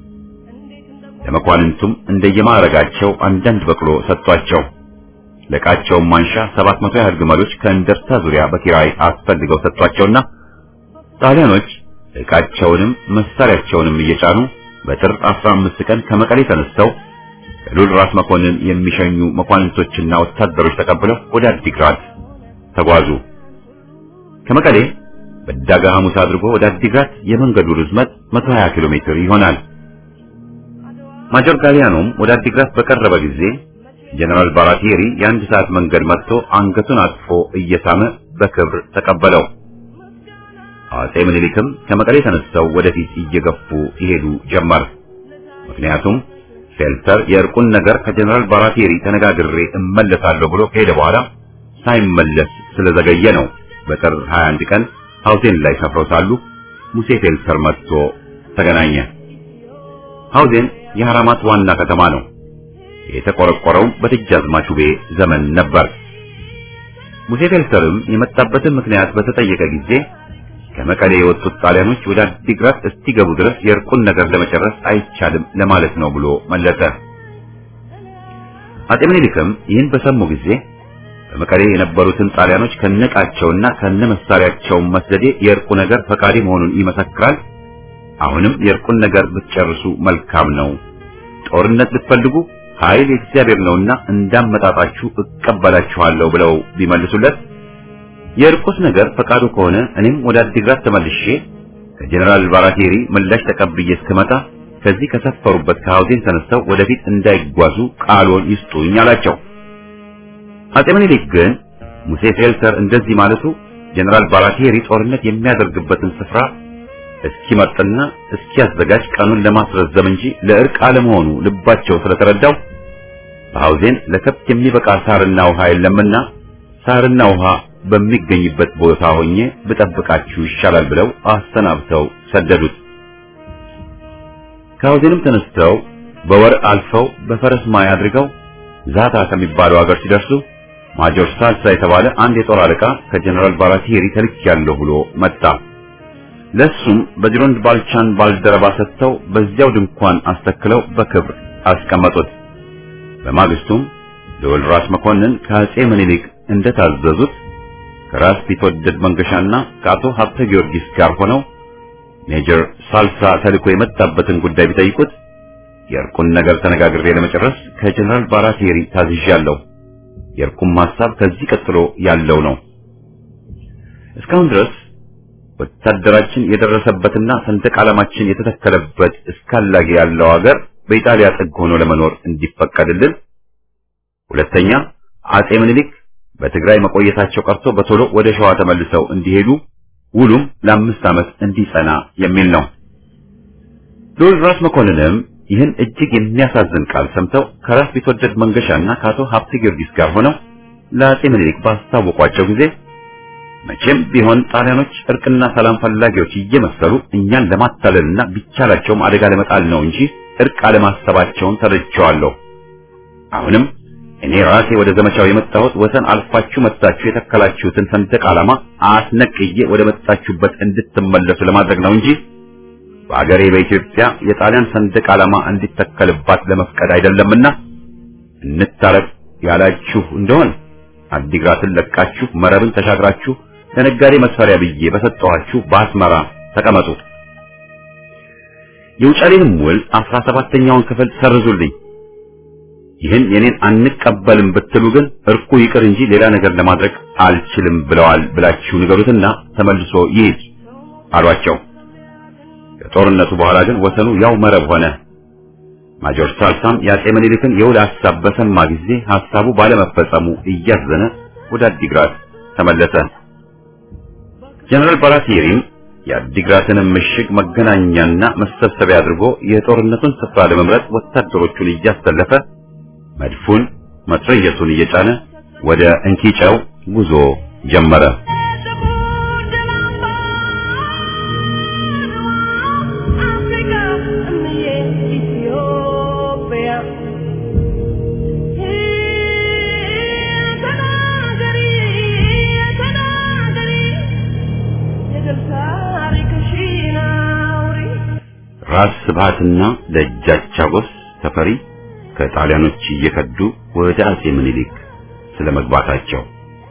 ለመኳንንቱም እንደየማዕረጋቸው አንዳንድ በቅሎ ሰጧቸው። ለቃቸውም ማንሻ 700 ያህል ግመሎች ከእንደርታ ዙሪያ በኪራይ አስፈልገው ሰጧቸውና ጣሊያኖች ዕቃቸውንም መሳሪያቸውንም እየጫኑ በጥር 15 ቀን ከመቀሌ ተነስተው ከሉል ራስ መኮንን የሚሸኙ መኳንንቶችና ወታደሮች ተቀብለው ወደ አዲግራት ተጓዙ። ከመቀሌ በዳጋ ሐሙስ አድርጎ ወደ አዲግራት የመንገዱ ርዝመት 120 ኪሎ ሜትር ይሆናል። ማጆር ጋሊያኖም ወደ አዲግራት በቀረበ ጊዜ ጀነራል ባራቴሪ የአንድ ሰዓት መንገድ መጥቶ አንገቱን አጥፎ እየሳመ በክብር ተቀበለው። አጼ ምኒልክም ከመቀሌ ተነስተው ወደፊት እየገፉ ይሄዱ ጀመር። ምክንያቱም ፌልተር የእርቁን ነገር ከጀነራል ባራቴሪ ተነጋግሬ እመለሳለሁ ብሎ ከሄደ በኋላ ሳይመለስ ስለዘገየ ነው። በጥር 21 ቀን ሐውዜን ላይ ሰፍረው ሳሉ ሙሴ ፌልተር መጥቶ ተገናኘ። ሐውዜን የሐራማት ዋና ከተማ ነው። የተቆረቆረው በደጃዝማች ውቤ ዘመን ነበር። ሙሴ ፌልተርም የመጣበትን ምክንያት በተጠየቀ ጊዜ ከመቀሌ የወጡት ጣሊያኖች ወደ አዲግራት እስኪገቡ ድረስ የእርቁን ነገር ለመጨረስ አይቻልም ለማለት ነው ብሎ መለሰ። አጤ ምኒልክም ይህን በሰሙ ጊዜ በመቀሌ የነበሩትን ጣሊያኖች ከነቃቸውና ከነመሳሪያቸው መስደዴ የእርቁ ነገር ፈቃዴ መሆኑን ይመሰክራል። አሁንም የእርቁን ነገር ብትጨርሱ መልካም ነው። ጦርነት ልትፈልጉ ኃይል የእግዚአብሔር ነውና እንዳመጣጣችሁ እቀበላችኋለሁ ብለው ቢመልሱለት የእርቁስ ነገር ፈቃዱ ከሆነ እኔም ወደ አዲግራት ተመልሼ ከጀነራል ባራቴሪ ምላሽ ተቀብዬ እስከመጣ ከዚህ ከሰፈሩበት ከሐውዜን ተነስተው ወደፊት እንዳይጓዙ ቃሉን ይስጡኝ አላቸው። አጤ ምኒልክ ግን ሙሴ ፌልተር እንደዚህ ማለቱ ጀነራል ባራቴሪ ጦርነት የሚያደርግበትን ስፍራ እስኪመርጥና እስኪያዘጋጅ ቀኑን ለማስረዘም እንጂ ለእርቅ አለመሆኑ ልባቸው ስለተረዳው በሐውዜን ለከብት የሚበቃ ሳርና ውሃ የለምና ሳርና ውሃ በሚገኝበት ቦታ ሆኜ ብጠብቃችሁ ይሻላል ብለው አሰናብተው ሰደዱት። ከሐውዜንም ተነስተው በወር አልፈው በፈረስ ማይ አድርገው ዛታ ከሚባለው ሀገር ሲደርሱ ማጆር ሳልሳ የተባለ አንድ የጦር አለቃ ከጀነራል ባራቴሪ ተልኬያለሁ ብሎ መጣ። ለሱም በጅሮንድ ባልቻን ባልደረባ ሰጥተው በዚያው ድንኳን አስተክለው በክብር አስቀመጡት። በማግስቱም ልዑል ራስ መኮንን ከአጼ ምኒልክ እንደታዘዙት ከራስ ቢትወደድ መንገሻና ከአቶ ሀብተ ጊዮርጊስ ጋር ሆነው ሜጀር ሳልሳ ተልኮ የመጣበትን ጉዳይ ቢጠይቁት የእርቁን ነገር ተነጋግሬ ለመጨረስ ከጀነራል ባራቴሪ ታዝዣለሁ። የእርቁም ሐሳብ ከዚህ ቀጥሎ ያለው ነው። እስካሁን ድረስ ወታደራችን የደረሰበትና ሰንደቅ ዓላማችን የተተከለበት እስካላጌ ያለው ሀገር በኢጣሊያ ጥግ ሆኖ ለመኖር እንዲፈቀድልን፣ ሁለተኛ አጼ ምኒልክ በትግራይ መቆየታቸው ቀርቶ በቶሎ ወደ ሸዋ ተመልሰው እንዲሄዱ ውሉም ለ5 ዓመት እንዲጸና የሚል ነው። ልዑል ራስ መኮንንም ይህን እጅግ የሚያሳዝን ቃል ሰምተው ከራስ ቢትወደድ መንገሻና ከአቶ ሀብተ ጊዮርጊስ ጋር ሆነው ለአጼ ምኒልክ ባስታወቋቸው ጊዜ መቼም ቢሆን ጣሊያኖች እርቅና ሰላም ፈላጊዎች እየመሰሉ እኛን ለማታለልና ቢቻላቸውም አደጋ ለመጣል ነው እንጂ እርቅ አለማሰባቸውን ተረድቼዋለሁ። አሁንም እኔ ራሴ ወደ ዘመቻው የመጣሁት ወሰን አልፋችሁ መጣችሁ የተከላችሁትን ሰንደቅ ዓላማ አስነቅዬ ወደ መጣችሁበት እንድትመለሱ ለማድረግ ነው እንጂ በአገሬ በኢትዮጵያ የጣሊያን ሰንደቅ ዓላማ እንዲተከልባት ለመፍቀድ አይደለምና እንታረቅ ያላችሁ እንደሆነ አዲግራትን ለቃችሁ መረብን ተሻግራችሁ ለነጋዴ መስፈሪያ ብዬ በሰጠኋችሁ በአስመራ ተቀመጡ። የውጫሌንም ውል 17ኛውን ክፍል ሰርዙልኝ። ይህን የኔን አንቀበልም ብትሉ ግን እርቁ ይቅር እንጂ ሌላ ነገር ለማድረግ አልችልም ብለዋል ብላችሁ ንገሩትና ተመልሶ ይሄድ አሏቸው። ከጦርነቱ በኋላ ግን ወሰኑ ያው መረብ ሆነ። ማጆር ሳልሳም የአፄ ምኒልክን የውል ሐሳብ በሰማ ጊዜ ሐሳቡ ባለመፈጸሙ እያዘነ ወደ አዲግራት ተመለሰ። ጀነራል ባራቴሪም የአዲግራትን ምሽግ መገናኛና መሰብሰቢያ አድርጎ የጦርነቱን ስፍራ ለመምረጥ ወታደሮቹን እያሰለፈ መድፉን መትረየሱን እየጫነ ወደ እንኪጨው ጉዞ ጀመረ። ራስ ስብሃትና ደጃች አጎስ ተፈሪ ከጣሊያኖች እየከዱ ወደ አፄ ምኒልክ ስለመግባታቸው።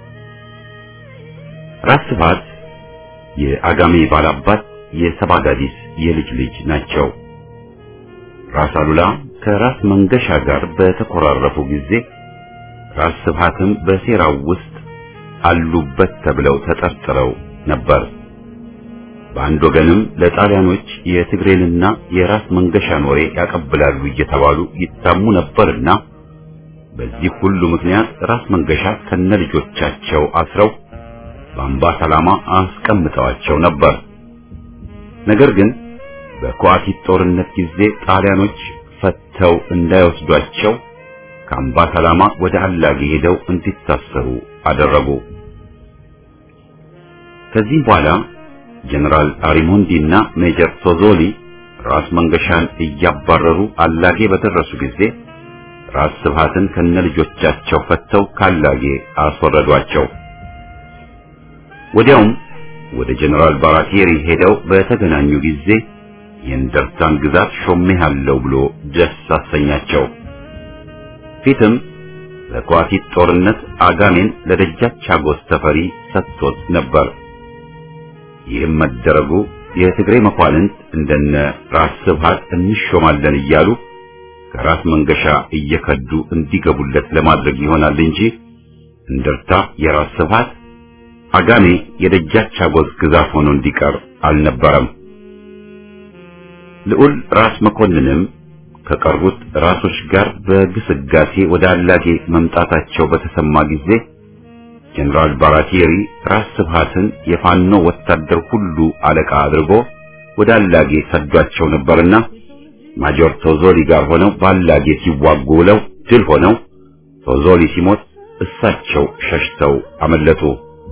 ራስ ስብሃት የአጋሜ ባላባት የሰባጋዲስ የልጅ ልጅ ናቸው። ራስ አሉላ ከራስ መንገሻ ጋር በተኮራረፉ ጊዜ ራስ ስብሃትም በሴራው ውስጥ አሉበት ተብለው ተጠርጥረው ነበር። በአንድ ወገንም ለጣሊያኖች የትግሬንና የራስ መንገሻን ወሬ ያቀብላሉ እየተባሉ ይታሙ ነበርና በዚህ ሁሉ ምክንያት ራስ መንገሻ ከነልጆቻቸው አስረው በአምባ ሰላማ አስቀምጠዋቸው ነበር። ነገር ግን በኳቲት ጦርነት ጊዜ ጣሊያኖች ፈተው እንዳይወስዷቸው ከአምባ ሰላማ ወደ አላጌ ሄደው እንዲታሰሩ አደረጉ። ከዚህ በኋላ ጀነራል አሪሞንዲና ሜጀር ቶዞሊ ራስ መንገሻን እያባረሩ አላጌ በደረሱ ጊዜ ራስ ስብሃትን ከነልጆቻቸው ፈተው ካላጌ አስወረዷቸው። ወዲያውም ወደ ጀነራል ባራቴሪ ሄደው በተገናኙ ጊዜ የእንደርታን ግዛት ሾሜሃለሁ ብሎ ደስ አሰኛቸው። ፊትም ለኳቲት ጦርነት አጋሜን ለደጃች አጎስ ተፈሪ ሰጥቶት ነበር። ይህም መደረጉ የትግሬ መኳንንት እንደነ ራስ ስብሃት እንሾማለን እያሉ ከራስ መንገሻ እየከዱ እንዲገቡለት ለማድረግ ይሆናል እንጂ እንደርታ የራስ ስብሃት አጋሜ የደጃች አጎስ ግዛት ሆኖ እንዲቀር አልነበረም። ልዑል ራስ መኮንንም ከቀሩት ራሶች ጋር በግስጋሴ ወደ አላጌ መምጣታቸው በተሰማ ጊዜ ጀነራል ባራቴሪ ራስ ስብሃትን የፋኖ ወታደር ሁሉ አለቃ አድርጎ ወደ አላጌ ሰዷቸው ነበርና ማጆር ቶዞሊ ጋር ሆነው ባላጌ ሲዋጉ ውለው ድል ሆነው ቶዞሊ ሲሞት እሳቸው ሸሽተው አመለጡ።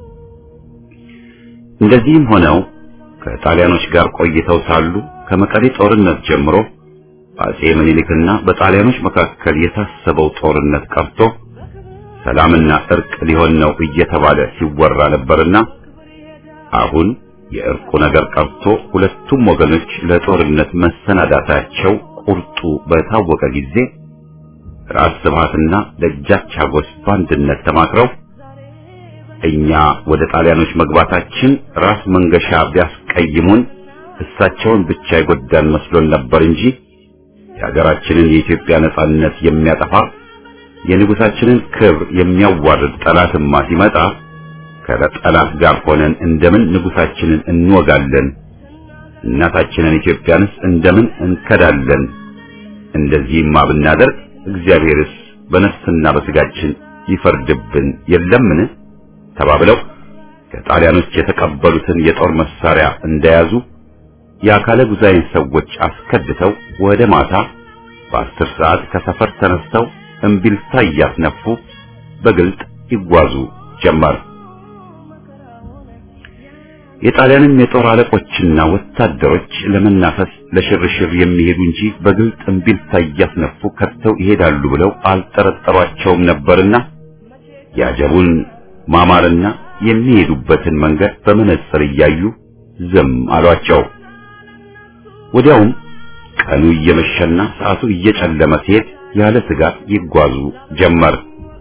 እንደዚህም ሆነው ከጣሊያኖች ጋር ቆይተው ሳሉ ከመቀሌ ጦርነት ጀምሮ በአፄ ምኒልክና በጣሊያኖች መካከል የታሰበው ጦርነት ቀርቶ ሰላምና እርቅ ሊሆን ነው እየተባለ ሲወራ ነበርና አሁን የእርቁ ነገር ቀርቶ ሁለቱም ወገኖች ለጦርነት መሰናዳታቸው ቁርጡ በታወቀ ጊዜ ራስ ስብሃትና ደጃች አጎስ በአንድነት ተማክረው እኛ ወደ ጣሊያኖች መግባታችን ራስ መንገሻ ቢያስቀይሙን እሳቸውን ብቻ ይጎዳን መስሎን ነበር እንጂ የሀገራችንን የኢትዮጵያ ነጻነት የሚያጠፋ የንጉሳችንን ክብር የሚያዋርድ ጠላትማ ሲመጣ ከጠላት ጋር ሆነን እንደምን ንጉሳችንን እንወጋለን? እናታችንን ኢትዮጵያንስ እንደምን እንከዳለን? እንደዚህማ ብናደርግ እግዚአብሔርስ በነፍስና በስጋችን ይፈርድብን የለምን? ተባብለው ከጣሊያኖች የተቀበሉትን የጦር መሳሪያ እንደያዙ የአካለ ጉዛይን ሰዎች አስከድተው ወደ ማታ በ10 ሰዓት ከሰፈር ተነስተው እምቢልታ እያስነፉ በግልጥ ይጓዙ ጀመር። የጣሊያንም የጦር አለቆችና ወታደሮች ለመናፈስ ለሽርሽር የሚሄዱ እንጂ በግልጥ እምቢልታ እያስነፉ ከተው ይሄዳሉ ብለው አልጠረጠሯቸውም ነበርና ያጀቡን ማማርና የሚሄዱበትን መንገድ በመነጽር እያዩ ዝም አሏቸው። ወዲያውም ቀኑ እየመሸና ሰዓቱ እየጨለመ ሲሄድ ያለ ስጋት ይጓዙ ጀመር።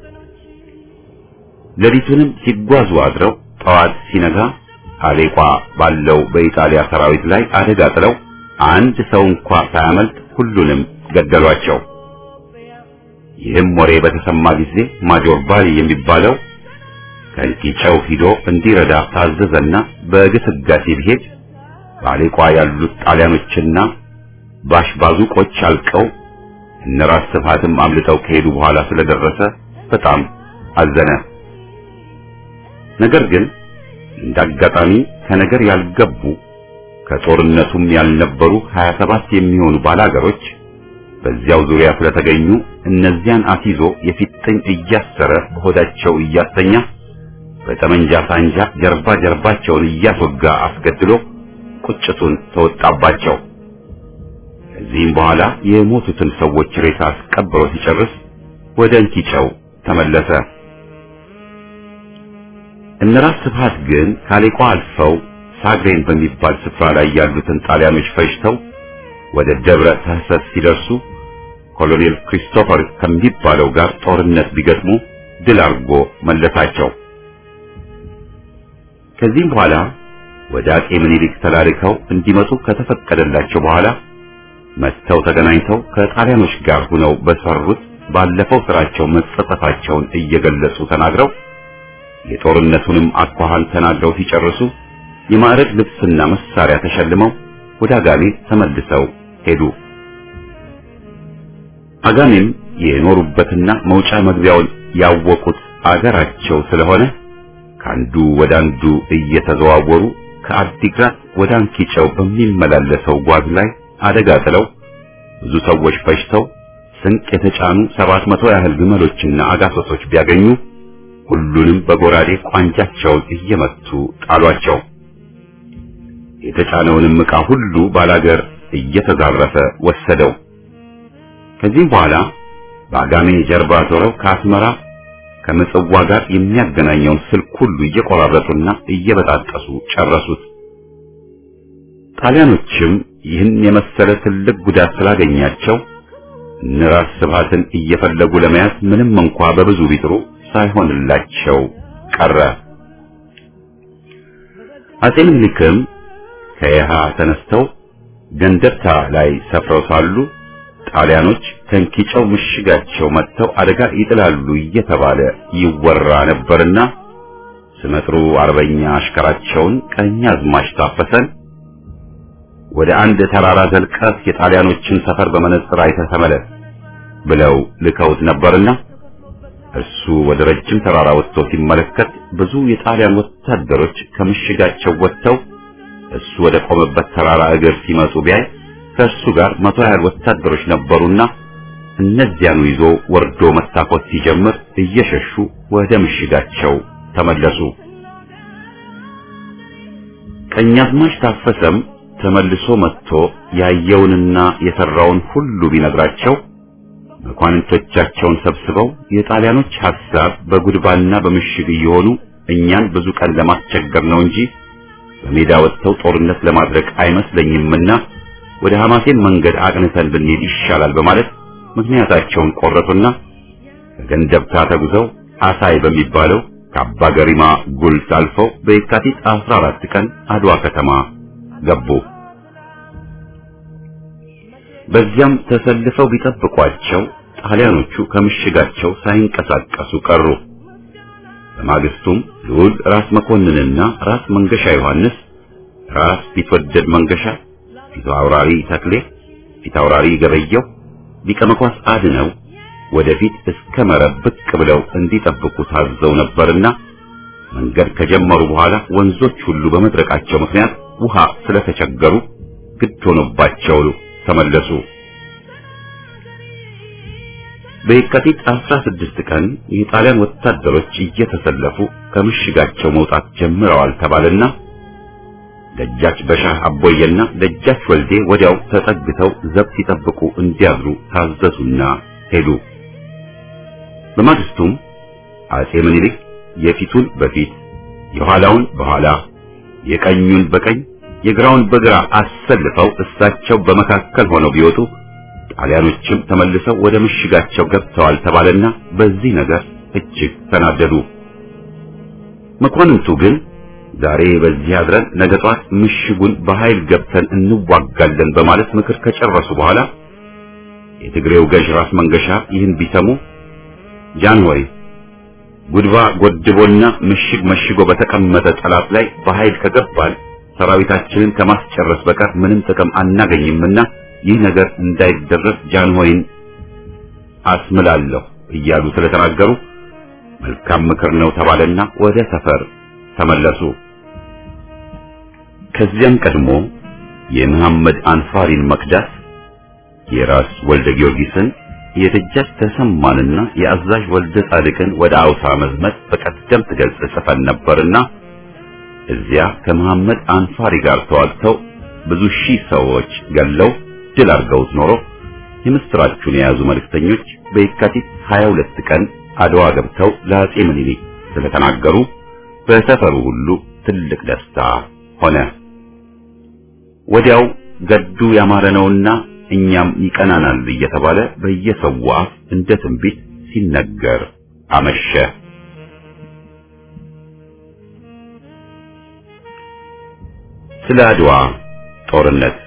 ሌሊቱንም ሲጓዙ አድረው ጠዋት ሲነጋ አሌቋ ባለው በኢጣሊያ ሰራዊት ላይ አደጋ ጥለው አንድ ሰው እንኳን ሳያመልጥ ሁሉንም ገደሏቸው። ይህም ወሬ በተሰማ ጊዜ ማጆር ባሊ የሚባለው ከንቲጨው ሂዶ እንዲረዳ ታዘዘና በግስጋሴ ቢሄድ በአሌቋ ያሉት ጣሊያኖችና ባሽባዙቆች አልቀው እነራስ ስብሃትም አምልጠው ከሄዱ በኋላ ስለደረሰ በጣም አዘነ። ነገር ግን እንዳጋጣሚ ከነገር ያልገቡ ከጦርነቱም ያልነበሩ 27 የሚሆኑ ባላገሮች በዚያው ዙሪያ ስለተገኙ እነዚያን አስይዞ የፊጥኝ እያሰረ በሆዳቸው እያስተኛ በጠመንጃ ሳንጃ ጀርባቸውን እያስወጋ አስገድሎ ቁጭቱን ተወጣባቸው። ከዚህም በኋላ የሞቱትን ሰዎች ሬሳ አስቀብሮ ሲጨርስ ወደ እንኪጨው ተመለሰ። እነራስ ስብሃት ግን ካሌቋ አልፈው ሳግሬን በሚባል ስፍራ ላይ ያሉትን ጣሊያኖች ፈጅተው ወደ ደብረ ተህሰስ ሲደርሱ ኮሎኔል ክሪስቶፈር ከሚባለው ጋር ጦርነት ቢገጥሙ ድል አድርጎ መለሳቸው። ከዚህም በኋላ ወደ አጼ ምኒልክ ተላልከው እንዲመጡ ከተፈቀደላቸው በኋላ መጥተው ተገናኝተው ከጣሊያኖች ጋር ሆነው በሰሩት ባለፈው ስራቸው መጸጸታቸውን እየገለጹ ተናግረው የጦርነቱንም አኳኋን ተናግረው ሲጨርሱ የማዕረግ ልብስና መሳሪያ ተሸልመው ወደ አጋሜ ተመልሰው ሄዱ። አጋሜም የኖሩበትና መውጫ መግቢያውን ያወቁት አገራቸው ስለሆነ ካንዱ ወደ አንዱ እየተዘዋወሩ ከአዲግራት ወደ አንኪጨው በሚመላለሰው ጓዝ ላይ አደጋ ጥለው ብዙ ሰዎች ፈጅተው ስንቅ የተጫኑ 700 ያህል ግመሎችና አጋሰሶች ቢያገኙ ሁሉንም በጎራዴ ቋንጃቸውን እየመቱ ጣሏቸው። የተጫነውንም ዕቃ ሁሉ ባላገር እየተዛረፈ ወሰደው። ከዚህም በኋላ በአጋሜ ጀርባ ዞረው ከአስመራ ከምጽዋ ጋር የሚያገናኘውን ስልክ ሁሉ እየቆራረጡና እየበጣጠሱ ጨረሱት። ጣሊያኖችም ይህን የመሰለ ትልቅ ጉዳት ስላገኛቸው እነራስ ስብሃትን እየፈለጉ ለመያዝ ምንም እንኳ በብዙ ቢጥሩ ሳይሆንላቸው ቀረ። አጼ ምኒልክም ከየሃ ተነስተው ገንደብታ ላይ ሰፍረው ሳሉ ጣሊያኖች ከንኪጨው ምሽጋቸው መጥተው አደጋ ይጥላሉ እየተባለ ይወራ ነበርና ስመጥሩ አርበኛ አሽከራቸውን ቀኛዝማች ታፈሰን ወደ አንድ ተራራ ዘልቀህ የጣሊያኖችን ሰፈር በመነጽር አይተህ ተመለስ ብለው ልከውት ነበርና እሱ ወደ ረጅም ተራራ ወጥቶ ሲመለከት ብዙ የጣሊያን ወታደሮች ከምሽጋቸው ወጥተው እሱ ወደ ቆመበት ተራራ እግር ሲመጡ ቢያይ ከእሱ ጋር 100 ያህል ወታደሮች ነበሩና እነዚያኑ ይዞ ወርዶ መታኮስ ሲጀምር እየሸሹ ወደ ምሽጋቸው ተመለሱ። ቀኛዝማች ታፈሰም ተመልሶ መጥቶ ያየውንና የሰራውን ሁሉ ቢነግራቸው መኳንንቶቻቸውን ሰብስበው የጣሊያኖች ሐሳብ በጉድባና በምሽግ እየሆኑ እኛን ብዙ ቀን ለማስቸገር ነው እንጂ በሜዳ ወጥተው ጦርነት ለማድረግ አይመስለኝምና ወደ ሐማሴን መንገድ አቅንተን ብንሄድ ይሻላል በማለት ምክንያታቸውን ቆረጡና ከገንደብታ ተጉዘው አሳይ በሚባለው ከአባ ገሪማ ጉልት አልፈው በየካቲት 14 ቀን አድዋ ከተማ ገቡ። በዚያም ተሰልፈው ቢጠብቋቸው ጣሊያኖቹ ከምሽጋቸው ሳይንቀሳቀሱ ቀሩ። በማግስቱም ልዑል ራስ መኮንንና ራስ መንገሻ ዮሐንስ፣ ራስ ቢትወደድ መንገሻ፣ ፊታውራሪ ተክሌ፣ ፊታውራሪ ገበየው፣ ሊቀ መኳስ አድነው ወደፊት እስከ መረብ ብቅ ብለው እንዲጠብቁ ታዘው ነበርና መንገድ ከጀመሩ በኋላ ወንዞች ሁሉ በመድረቃቸው ምክንያት ውሃ ስለተቸገሩ ግድ ሆኖባቸው ተመለሱ። በየካቲት 16 ቀን የጣሊያን ወታደሮች እየተሰለፉ ከምሽጋቸው መውጣት ጀምረዋል ተባለና ደጃች በሻህ አቦየና ደጃች ወልዴ ወዲያው ተጠግተው ዘብ ሲጠብቁ እንዲያድሩ ታዘዙና ሄዱ። በማግስቱም አጼ ምኒልክ የፊቱን በፊት የኋላውን በኋላ የቀኙን በቀኝ የግራውን በግራ አሰልፈው እሳቸው በመካከል ሆነው ቢወጡ ጣሊያኖችም ተመልሰው ወደ ምሽጋቸው ገብተዋል ተባለና በዚህ ነገር እጅግ ተናደዱ። መኳንንቱ ግን ዛሬ በዚህ አድረን ነገ ጧት ምሽጉን በኃይል ገብተን እንዋጋለን በማለት ምክር ከጨረሱ በኋላ የትግሬው ገዥ ራስ መንገሻ ይህን ቢሰሙ ጃንሆይ ጉድባ ጎድቦና ምሽግ መሽጎ በተቀመጠ ጠላት ላይ በኃይል ከገባን ሰራዊታችንን ከማስጨረስ በቀር ምንም ጥቅም አናገኝምና ይህ ነገር እንዳይደረስ ጃንሆይን አስምላለሁ እያሉ ስለተናገሩ መልካም ምክር ነው ተባለና ወደ ሰፈር ተመለሱ። ከዚያም ቀድሞ የመሐመድ አንፋሪን መቅዳት፣ የራስ ወልደ ጊዮርጊስን፣ የደጃች ተሰማንና የአዛዥ ወልደ ጻድቅን ወደ አውሳ መዝመት በቀደምት ገጽ ጽፈን ነበርና እዚያ ከመሐመድ አንፋሪ ጋር ተዋግተው ብዙ ሺህ ሰዎች ገለው ድል አድርገውት ኖሮ የምስራቹን የያዙ መልእክተኞች በየካቲት 22 ቀን አድዋ ገብተው ለአጼ ምኒልክ ስለተናገሩ በሰፈሩ ሁሉ ትልቅ ደስታ ሆነ። ወዲያው ገዱ ያማረ ነውና እኛም ይቀናናል እየተባለ በየሰው አፍ እንደ ትንቢት ሲነገር አመሸ። ስለ አድዋ ጦርነት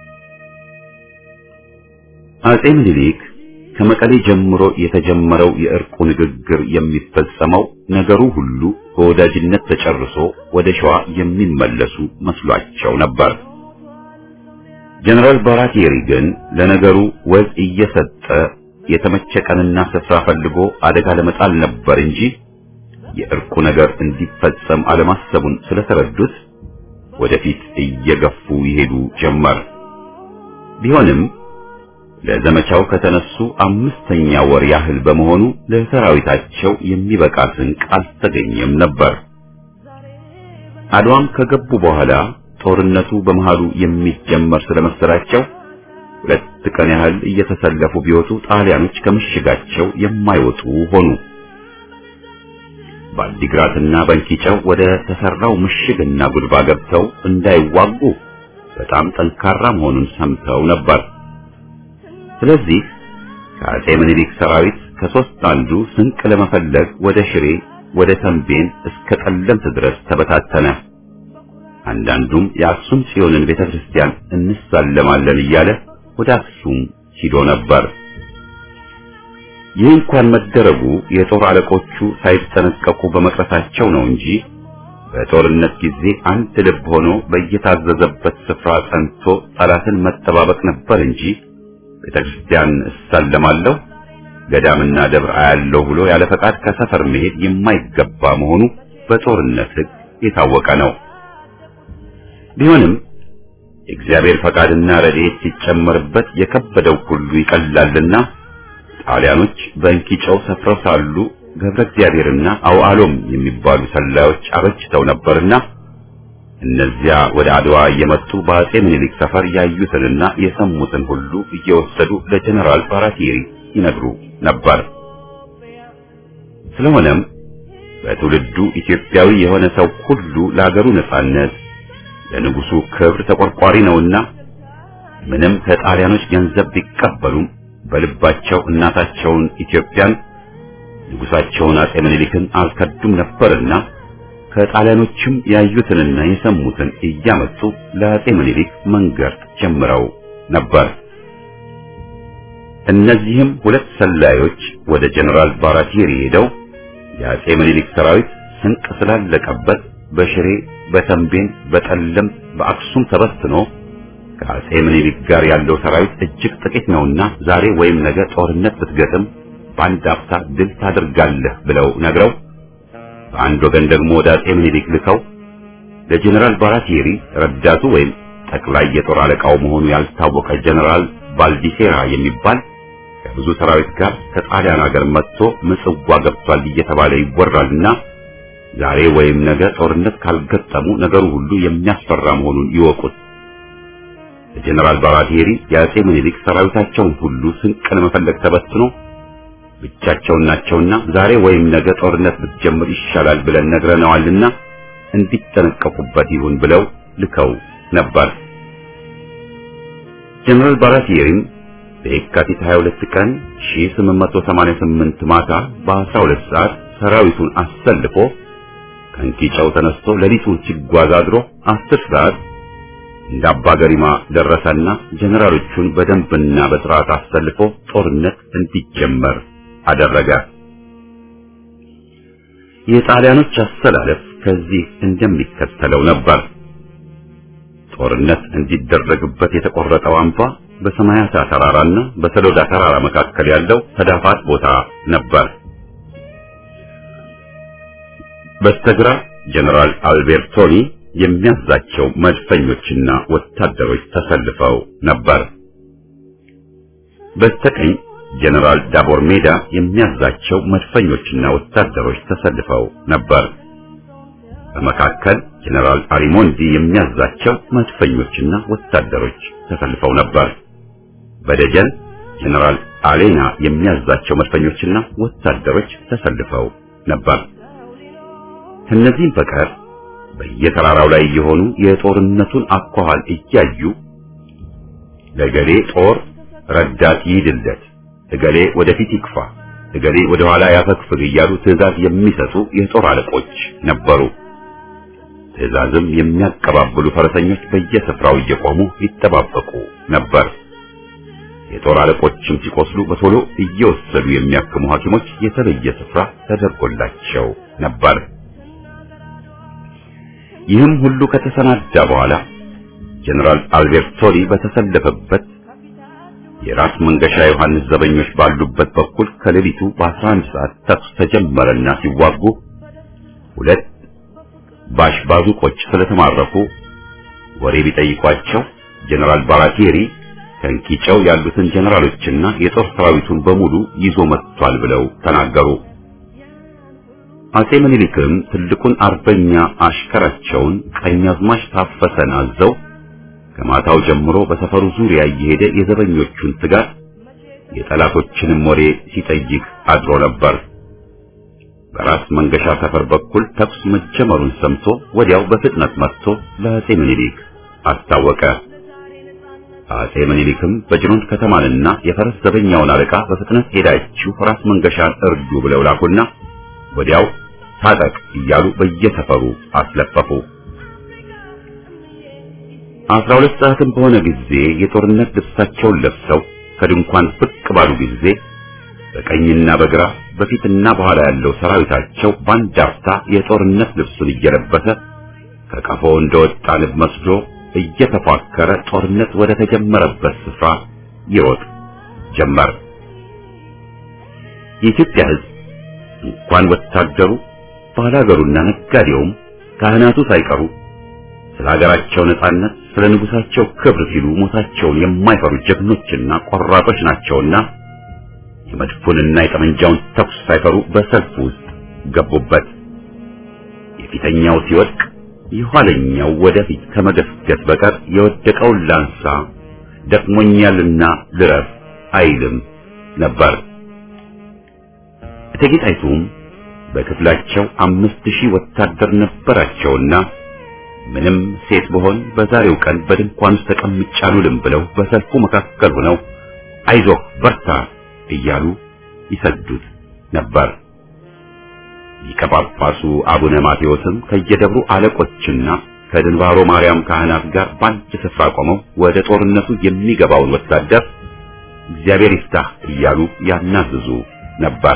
አጼ ምኒልክ ከመቀሌ ጀምሮ የተጀመረው የእርቁ ንግግር የሚፈጸመው ነገሩ ሁሉ በወዳጅነት ተጨርሶ ወደ ሸዋ የሚመለሱ መስሏቸው ነበር። ጀነራል ባራቲሪ ግን ለነገሩ ወዝ እየሰጠ የተመቸ ቀንና ስፍራ ፈልጎ አደጋ ለመጣል ነበር እንጂ የእርቁ ነገር እንዲፈጸም አለማሰቡን ስለተረዱት ወደፊት እየገፉ ይሄዱ ጀመር። ቢሆንም ለዘመቻው ከተነሱ 5ኛ ወር ያህል በመሆኑ ለሰራዊታቸው የሚበቃ ስንቅ አልተገኘም ነበር። አድዋም ከገቡ በኋላ ጦርነቱ በመሃሉ የሚጀመር ስለመሰላቸው 2 ቀን ያህል እየተሰለፉ ቢወጡ ጣሊያኖች ከምሽጋቸው የማይወጡ ሆኑ። በአዲግራትና በንኪጨው ወደ ተሰራው ምሽግና ጉድባ ገብተው እንዳይዋጉ በጣም ጠንካራ መሆኑን ሰምተው ነበር። ስለዚህ ከአጼ ምኒልክ ሰራዊት ከ3 አንዱ ስንቅ ለመፈለግ ወደ ሽሬ፣ ወደ ተንቤን እስከ ጠለምት ድረስ ተበታተነ። አንዳንዱም የአክሱም ጽዮንን ቤተክርስቲያን እንሳለማለን እያለ ወደ አክሱም ሄዶ ነበር። ይህ እንኳን መደረጉ የጦር አለቆቹ ሳይጠነቀቁ በመቅረታቸው ነው እንጂ በጦርነት ጊዜ አንድ ልብ ሆኖ በየታዘዘበት ስፍራ ጸንቶ ጠላትን መጠባበቅ ነበር እንጂ ቤተክርስቲያን እሳለማለሁ ገዳምና ደብር አያለሁ ብሎ ያለ ፈቃድ ከሰፈር መሄድ የማይገባ መሆኑ በጦርነት ሕግ የታወቀ ነው። ቢሆንም የእግዚአብሔር ፈቃድና ረድኤት ሲጨመርበት የከበደው ሁሉ ይቀላልና ጣሊያኖች በእንኪጨው ሰፍረው ሳሉ ገብረ እግዚአብሔርና አውዓሎም የሚባሉ ሰላዮች አበጅተው ነበርና እነዚያ ወደ አድዋ እየመጡ በአጼ ምኒልክ ሰፈር ያዩትንና የሰሙትን ሁሉ እየወሰዱ ለጀነራል ባራቲሪ ይነግሩ ነበር። ስለሆነም በትውልዱ ኢትዮጵያዊ የሆነ ሰው ሁሉ ለሀገሩ ነጻነት ለንጉሱ ክብር ተቆርቋሪ ነውና ምንም ከጣሊያኖች ገንዘብ ቢቀበሉም በልባቸው እናታቸውን ኢትዮጵያን ንጉሳቸውን አጼ ምኒልክን አልከዱም ነበርና ከጣሊያኖችም ያዩትንና የሰሙትን እያመጡ ለአጼ ምኒልክ መንገር ጀምረው ነበር። እነዚህም 2 ሰላዮች ወደ ጀነራል ባራቲሪ ሄደው የአጼ ምኒልክ ሰራዊት ስንቅ ስላለቀበት በሽሬ፣ በተንቤን፣ በጠለምት፣ በአክሱም ተበትኖ ከአጼ ምኒልክ ጋር ያለው ሰራዊት እጅግ ጥቂት ነውና ዛሬ ወይም ነገ ጦርነት ብትገጥም በአንድ አፍታ ድል ታደርጋለህ ብለው ነግረው በአንድ ወገን ደግሞ ወደ አጼ ምኒልክ ልከው ለጀነራል ባራቲሪ ረዳቱ ወይም ጠቅላይ የጦር አለቃው መሆኑ ያልታወቀ ጀነራል ባልዲሴራ የሚባል ከብዙ ሰራዊት ጋር ከጣሊያን ሀገር መጥቶ ምጽዋ ገብቷል እየተባለ ይወራልና ዛሬ ወይም ነገ ጦርነት ካልገጠሙ ነገሩ ሁሉ የሚያስፈራ መሆኑን ይወቁት። የጀነራል ባራቴሪ የአጼ ምኒልክ ሰራዊታቸውን ሁሉ ስንቅ ለመፈለግ ተበትኖ ብቻቸውን ናቸውና ዛሬ ወይም ነገ ጦርነት ብትጀምር ይሻላል ብለን ነግረነዋልና እንዲጠነቀቁበት ይሁን ብለው ልከው ነበር። ጀነራል ባራቴሪም በየካቲት 22 ቀን 1888 ማታ በ12 ሰዓት ሰራዊቱን አሰልፎ ከንኪጫው ተነስቶ ሌሊቱን ሲጓዝ አድሮ 10 ሰዓት እንደ አባገሪማ ደረሰና ጀነራሎቹን በደንብና በስርዓት አሰልፎ ጦርነት እንዲጀመር አደረገ። የጣሊያኖች አሰላለፍ ከዚህ እንደሚከተለው ነበር። ጦርነት እንዲደረግበት የተቆረጠው አምባ በሰማያታ ተራራና በሰሎዳ ተራራ መካከል ያለው ተዳፋት ቦታ ነበር። በስተግራ ጀነራል አልቤርቶኒ የሚያዛቸው መድፈኞችና ወታደሮች ተሰልፈው ነበር። በስተቀኝ ጀነራል ዳቦር ሜዳ የሚያዛቸው መድፈኞችና ወታደሮች ተሰልፈው ነበር። በመካከል ጀነራል አሪሞንዲ የሚያዛቸው መድፈኞችና ወታደሮች ተሰልፈው ነበር። በደጀን ጀነራል አሌና የሚያዛቸው መድፈኞችና ወታደሮች ተሰልፈው ነበር። ከነዚህም በቀር በየተራራው ላይ የሆኑ የጦርነቱን አኳኋን እያዩ ለገሌ ጦር ረዳት ይድልለት፣ እገሌ ወደፊት ይክፋ፣ እገሌ ወደ ኋላ ያፈግፍግ እያሉ ትዕዛዝ የሚሰጡ የጦር አለቆች ነበሩ። ትዕዛዝም የሚያቀባብሉ ፈረሰኞች በየስፍራው እየቆሙ ይጠባበቁ ነበር። የጦር አለቆችም ሲቆስሉ በቶሎ እየወሰዱ የሚያክሙ ሐኪሞች የተለየ ስፍራ ተደርጎላቸው ነበር። ይህም ሁሉ ከተሰናዳ በኋላ ጀነራል አልቤርቶኒ በተሰለፈበት የራስ መንገሻ ዮሐንስ ዘበኞች ባሉበት በኩል ከሌሊቱ በ11 ሰዓት ተኩስ ተጀመረና ሲዋጉ ሁለት ባሽባዙቆች ስለተማረኩ ወሬ ቢጠይቋቸው ጀነራል ባራቴሪ ከንኪጨው ያሉትን ጀነራሎችና የጦር ሰራዊቱን በሙሉ ይዞ መጥቷል ብለው ተናገሩ። አጼ ምኒልክም ትልቁን አርበኛ አሽከራቸውን ቀኛዝማች ታፈሰን አዘው ከማታው ጀምሮ በሰፈሩ ዙሪያ እየሄደ የዘበኞቹን ስጋት የጠላቶችንም ወሬ ሲጠይቅ አድሮ ነበር። በራስ መንገሻ ሰፈር በኩል ተኩስ መጀመሩን ሰምቶ ወዲያው በፍጥነት መጥቶ ለአጼ ምኒልክ አስታወቀ። አጼ ምኒልክም በጅሮንድ ከተማንና የፈረስ ዘበኛውን አለቃ በፍጥነት ሄዳችሁ ራስ መንገሻን እርዱ ብለው ላኩና ወዲያው ታጠቅ እያሉ በየሰፈሩ አስለፈፉ። 12 ሰዓትም በሆነ ጊዜ የጦርነት ልብሳቸውን ለብሰው ከድንኳን ብቅ ባሉ ጊዜ በቀኝና በግራ በፊትና በኋላ ያለው ሰራዊታቸው ባንድ አፍታ የጦርነት ልብሱን እየለበሰ ከቀፎ እንደወጣ ንብ መስሎ እየተፏከረ ጦርነት ወደ ተጀመረበት ስፍራ ይሮጥ ጀመር። የኢትዮጵያ ሕዝብ እንኳን ወታደሩ ባላገሩና ነጋዴውም ካህናቱ ሳይቀሩ ስለ ሀገራቸው ነጻነት ስለ ንጉሳቸው ክብር ሲሉ ሞታቸውን የማይፈሩ ጀግኖችና ቆራጦች ናቸውና የመድፉንና የጠመንጃውን ተኩስ ሳይፈሩ በሰልፍ ውስጥ ገቡበት። የፊተኛው ሲወድቅ የኋለኛው ወደፊት ከመገስገስ በቀር የወደቀውን ላንሳ ደክሞኛልና ልረፍ አይልም ነበር። እቴጌ ጣይቱም በክፍላቸው 5000 ወታደር ነበራቸውና ምንም ሴት በሆን በዛሬው ቀን በድንኳን ውስጥ ተቀምጫሉልም ብለው በሰልፉ መካከል ሆነው አይዞህ በርታ እያሉ ይሰዱት ነበር። ሊቀ ጳጳሱ አቡነ ማቴዎስም ከየደብሩ አለቆችና ከድንባሮ ማርያም ካህናት ጋር በአንድ ስፍራ ቆመው ወደ ጦርነቱ የሚገባውን ወታደር እግዚአብሔር ይፍታህ እያሉ ያናዝዙ ነበር።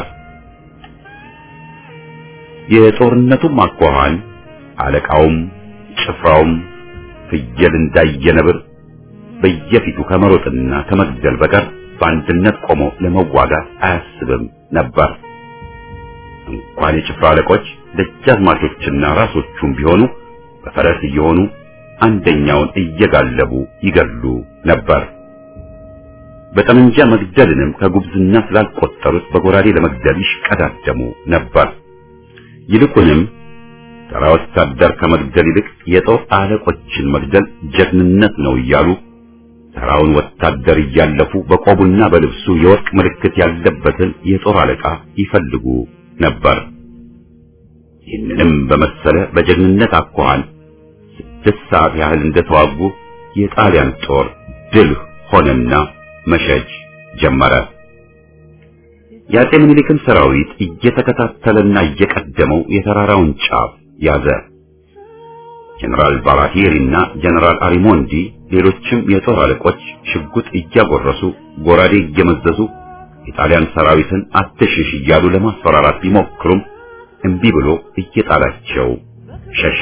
የጦርነቱም አኳኋን አለቃውም ጭፍራውም ፍየል እንዳየነብር በየፊቱ ከመሮጥና ከመግደል በቀር በአንድነት ቆሞ ለመዋጋት አያስብም ነበር። እንኳን የጭፍራ አለቆች ደጃዝማቾችና ራሶቹም ቢሆኑ በፈረስ እየሆኑ አንደኛውን እየጋለቡ ይገድሉ ነበር። በጠመንጃ መግደልንም ከጉብዝና ስላልቆጠሩት በጎራዴ ለመግደል ይሽቀዳደሙ ነበር። ይልቁንም ተራ ወታደር ከመግደል ይልቅ የጦር አለቆችን መግደል ጀግንነት ነው እያሉ ተራውን ወታደር እያለፉ በቆቡና በልብሱ የወርቅ ምልክት ያለበትን የጦር አለቃ ይፈልጉ ነበር። ይህንንም በመሰለ በጀግንነት አኳኋን 6 ሰዓት ያህል እንደተዋጉ የጣሊያን ጦር ድል ሆነና መሸሽ ጀመረ። የአፄ ምኒልክን ሰራዊት እየተከታተለና እየቀደመው የተራራውን ጫፍ ያዘ። ጀነራል ባራቲሪና ጀነራል አሪሞንዲ ሌሎችም የጦር አለቆች ሽጉጥ እያጎረሱ ጎራዴ እየመዘዙ የጣሊያን ሰራዊትን አትሽሽ እያሉ ለማስፈራራት ቢሞክሩም እምቢ ብሎ እየጣላቸው ሸሸ።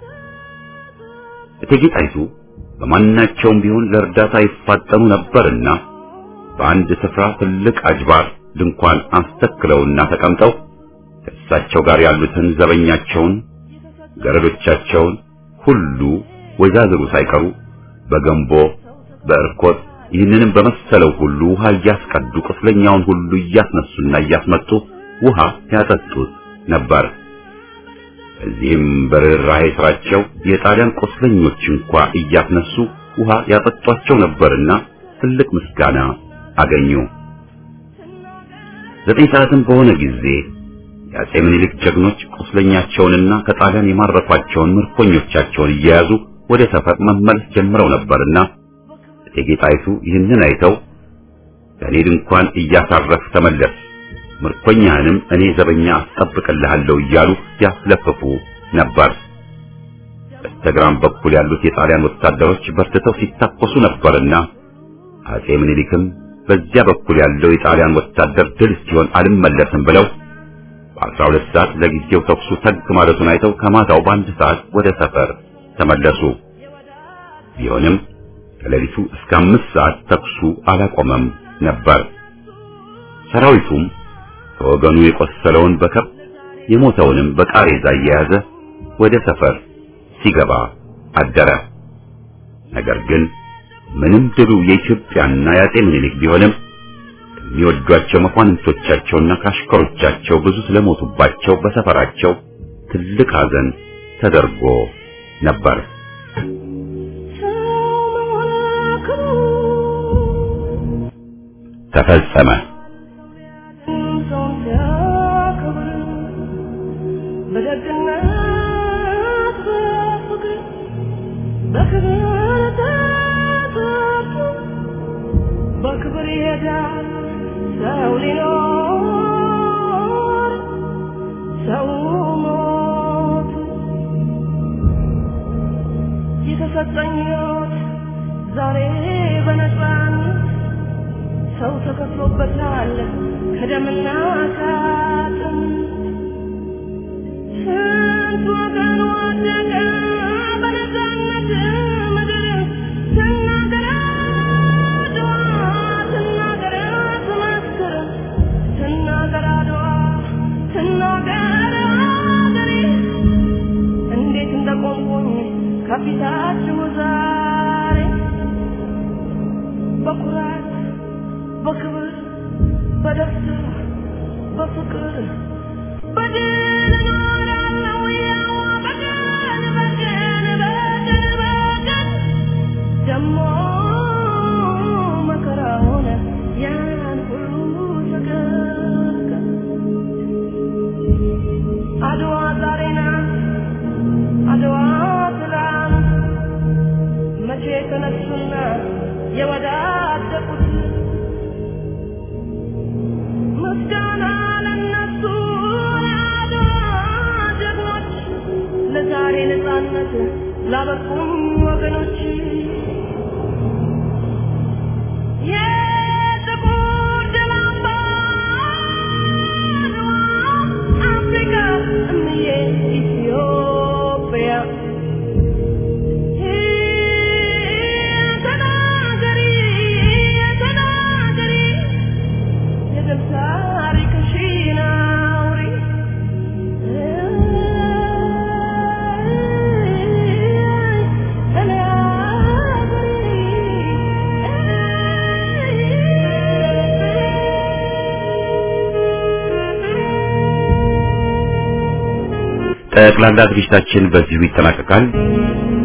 እቴጌ ጣይቱ በማናቸውም ቢሆን ለእርዳታ ይፋጠኑ ነበርና በአንድ ስፍራ ትልቅ አጅባር ድንኳን አስተክለውና ተቀምጠው ከእሳቸው ጋር ያሉትን ዘበኛቸውን ገረዶቻቸውን ሁሉ ወይዛዝሩ ሳይቀሩ በገንቦ በእርኮት ይህንንም በመሰለው ሁሉ ውሃ እያስቀዱ ቁስለኛውን ሁሉ እያስነሱና እያስመጡ ውሃ ያጠጡት ነበር። እዚህም በርህራሄ ስራቸው የጣሊያን ቁስለኞች እንኳን እያስነሱ ውሃ ያጠጧቸው ነበርና ትልቅ ምስጋና አገኙ። 9 ሰዓትም በሆነ ጊዜ የአፄ ምኒልክ ጀግኖች ቁስለኛቸውንና ከጣሊያን የማረኳቸውን ምርኮኞቻቸውን እየያዙ ወደ ሰፈር መመለስ ጀምረው ነበርና እቴጌ ጣይቱ ይህንን አይተው ከኔ ድንኳን እያሳረፍ ተመለስ፣ ምርኮኛህንም እኔ ዘበኛ አስጠብቅልሃለሁ እያሉ ያስለፍፉ ነበር። በስተግራም በኩል ያሉት የጣሊያን ወታደሮች በርትተው ሲታኮሱ ነበርና አፄ ምኒልክም በዚያ በኩል ያለው የጣሊያን ወታደር ድል ሲሆን አልመለስም ብለው በ12 ሰዓት ለጊዜው ተኩሱ ተግ ማለቱን አይተው ከማታው በ1 ሰዓት ወደ ሰፈር ተመለሱ። ቢሆንም ከሌሊቱ እስከ 5 ሰዓት ተኩሱ አላቆመም ነበር። ሰራዊቱም ከወገኑ የቆሰለውን በከብት የሞተውንም በቃሬዛ እየያዘ ወደ ሰፈር ሲገባ አደረ። ነገር ግን ምንም ድሉ የኢትዮጵያና የአፄ ምኒልክ ቢሆንም የሚወዷቸው መኳንንቶቻቸውና ካሽከሮቻቸው ብዙ ስለሞቱባቸው በሰፈራቸው ትልቅ ሐዘን ተደርጎ ነበር። ተፈጸመ። በክብር ይሄዳል ሰው ሊኖር ሰው ሞት የተሰጠኝ ሕይወት ዛሬ በነፃነት ሰው ተከፍሎበታል ከደምና ከአጥንት ስንት ወገን ወደቀ በነፃነት ምድር ስናገር አድዋ ስናገር ትመስክር ስናገር አድዋ ስናገር አገሬ እንዴት እንደቆምኩኝ ከፊታችሁ ዛሬ በኩራት በክብር በደስታ በፍቅር በድል እኖራለሁ ያው በቀን ደሞ መከራ ሆነ ያን ሁሉ ተቀቀ አድዋ ዛሬ ናት አድዋ ትላንት መቼ ተነሱና የወዳደቁት ምስጋና ለነሱ ለአድዋ ጀግኖች ለዛሬ ነፃነት ላበቁም ወገኖች የጥቁር ደም አምባ አድዋ አፍሪካ እምዬ ኢትዮጵያ ተናገሪ ተናገሪ የድል ታሪክሽን አውሪ ተናገሪ ጠቅላላ ዝግጅታችን በዚሁ ይጠናቀቃል።